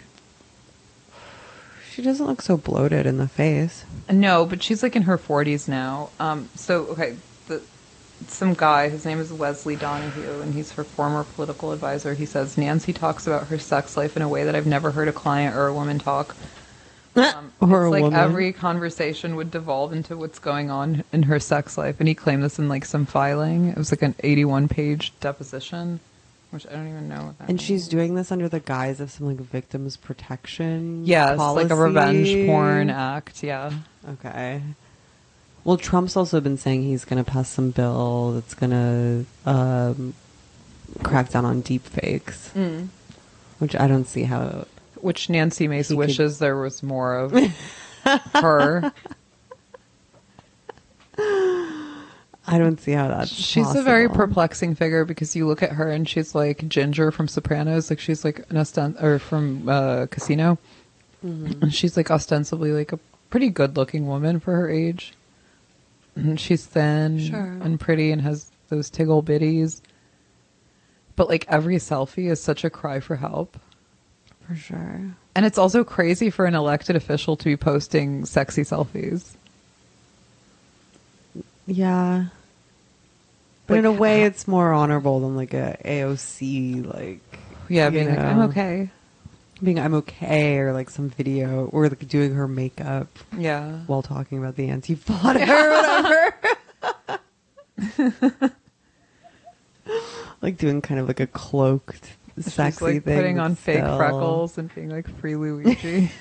She doesn't look so bloated in the face. No, but she's like in her forties now. Um, so okay, the some guy, his name is Wesley Donahue, and he's her former political advisor. He says Nancy talks about her sex life in a way that I've never heard a client or a woman talk. Um, Or it's a like woman. every conversation would devolve into what's going on in her sex life, and he claimed this in like some filing. It was like an eighty-one page deposition, which I don't even know what that And she's means. doing this under the guise of some like victims protection. Yeah, it's like a revenge policy. porn act. Yeah. Okay. Well, Trump's also been saying he's going to pass some bill that's going to um, crack down on deep fakes, Mm. which I don't see how. Which Nancy Mace He could- wishes there was more of her. I don't see how that's. She's a very possible. perplexing figure because you look at her and she's like Ginger from Sopranos, like she's like an ostent or from uh, Casino, Mhm. and she's like ostensibly like a pretty good-looking woman for her age. And she's thin Sure. and pretty and has those tiggle bitties, but like every selfie is such a cry for help. For sure. And it's also crazy for an elected official to be posting sexy selfies. Yeah. But Like, in a way, how- it's more honorable than like a A O C, like. Yeah, you being like, know, I'm okay. Being I'm okay, or like some video, or like doing her makeup Yeah. while talking about the Antifada or whatever. Like doing kind of like a cloaked, She's sexy like thing. putting but on fake still- freckles and being like free Luigi.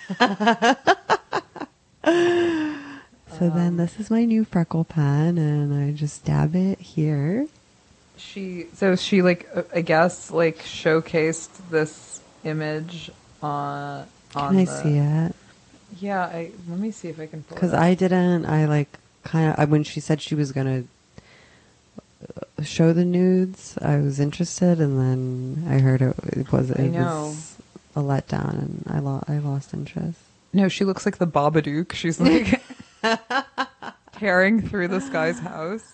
So then this is my new freckle pen, and I just dab it here. she so she like uh, I guess like showcased this image on on Can I the, see it? Yeah, I let me see if I can pull Because it up. I didn't. I like kind of. I, when she said she was gonna uh, show the nudes, I was interested, and then I heard it, it was. It I know. was a letdown, and I lost. I lost interest. No, she looks like the Babadook. She's like tearing through this guy's house.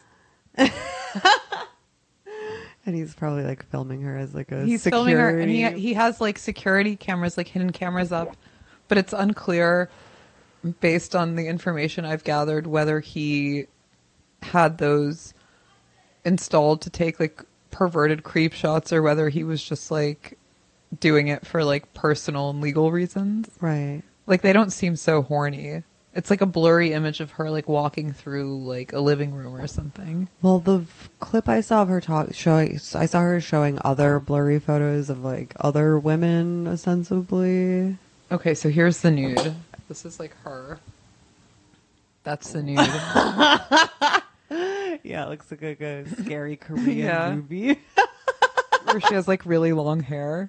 And he's probably like filming her as like a. He's security. filming her, and he he has like security cameras, like hidden cameras up, but it's unclear, based on the information I've gathered, whether he had those installed to take like perverted creep shots or whether he was just like doing it for like personal and legal reasons. Right. Like they don't seem so horny. It's like a blurry image of her like walking through like a living room or something. Well, the v- clip I saw of her talk showing, I saw her showing other blurry photos of like other women, ostensibly. Okay, so here's the nude. This is like her. That's the nude. Yeah, it looks like a, a scary Korean Yeah. movie. Where she has like really long hair.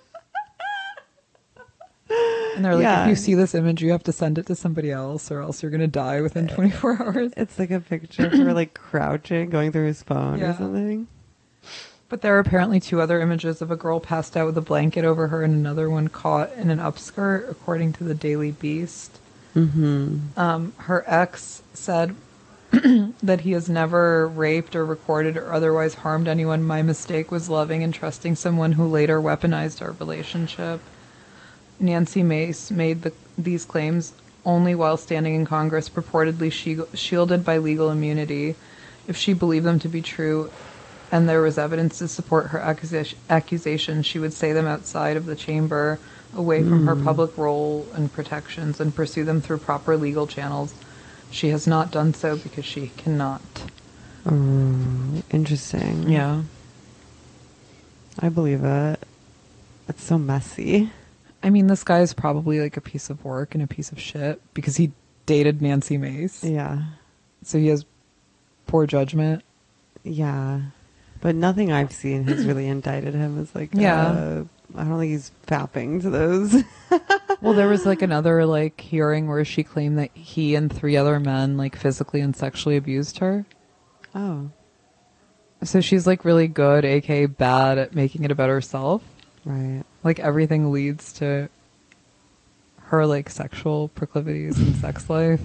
And they're like, Yeah. if you see this image, you have to send it to somebody else or else you're going to die within twenty-four hours. It's like a picture of her like crouching, going through his phone Yeah. or something. But there are apparently two other images of a girl passed out with a blanket over her and another one caught in an upskirt, according to the Daily Beast. Mm-hmm. Um, her ex said that he has never raped or recorded or otherwise harmed anyone. My mistake was loving and trusting someone who later weaponized our relationship. Nancy Mace made the, these claims only while standing in Congress, purportedly she, shielded by legal immunity. If she believed them to be true and there was evidence to support her accusation, accusation, she would say them outside of the chamber, away from her public role and protections, and pursue them through proper legal channels. She has not done so because she cannot. Oh, interesting. Yeah. I believe it. It's so messy. I mean, this guy is probably like a piece of work and a piece of shit because he dated Nancy Mace. Yeah. So he has poor judgment. Yeah. But nothing I've seen has really indicted him as like, Yeah. uh, I don't think he's fapping to those. Well, there was like another like hearing where she claimed that he and three other men like physically and sexually abused her. Oh, So she's like really good, aka bad at making it about herself. right. Like everything leads to her like sexual proclivities and sex life.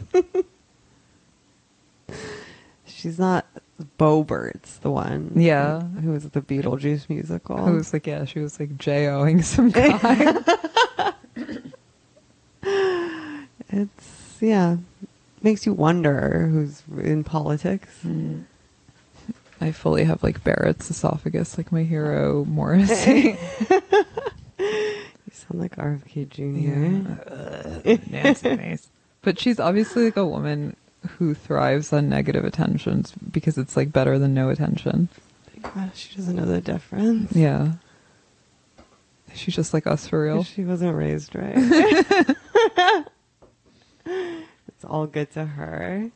She's not Bobert's the one. Yeah. Who was at the Beetlejuice musical. Who was like, yeah, she was like J-O-ing some guy. It's, yeah. Makes you wonder who's in politics. Mm. I fully have like Barrett's esophagus, like my hero Morrissey. You sound like R F K Junior Uh, Nancy Mace. But she's obviously like a woman who thrives on negative attentions because it's like better than no attention. Gosh, she doesn't know the difference. Yeah. She's just like us for real. She wasn't raised right. It's all good to her.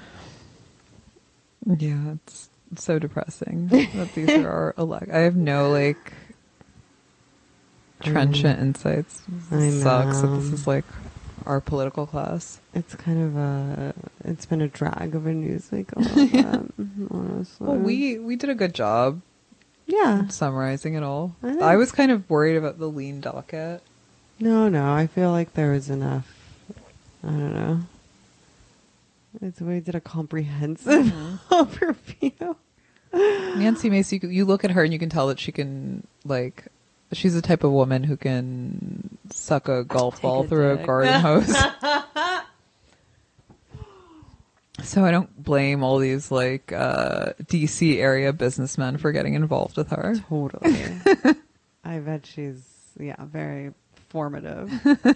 Yeah, it's so depressing that these are our elect. I have no like trenchant insights. I It sucks that know. this is like our political class. It's kind of a, it's been a drag of a news week a little bit, honestly. Well, we we did a good job yeah. summarizing it all. I think- I was kind of worried about the lean docket. No, no, I feel like there was enough, I don't know. It's we did a comprehensive overview. Nancy Mace, you, you look at her and you can tell that she can, like, she's the type of woman who can suck a golf ball a through a dick. garden hose. So I don't blame all these, like, uh, D C area businessmen for getting involved with her. Totally. I bet she's, yeah, very formative.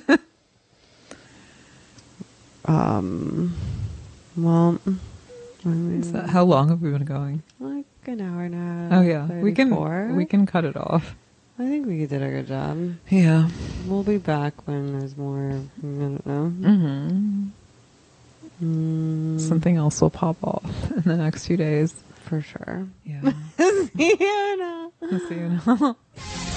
um, well, I mean, Is that, how long have we been going? like an hour and a half. Oh yeah, we can thirty-four. we can cut it off. I think we did a good job. Yeah. We'll be back when there's more. I don't know. Mm-hmm. Mm, Something else will pop off in the next few days. for sure. Yeah. See you now. See you now.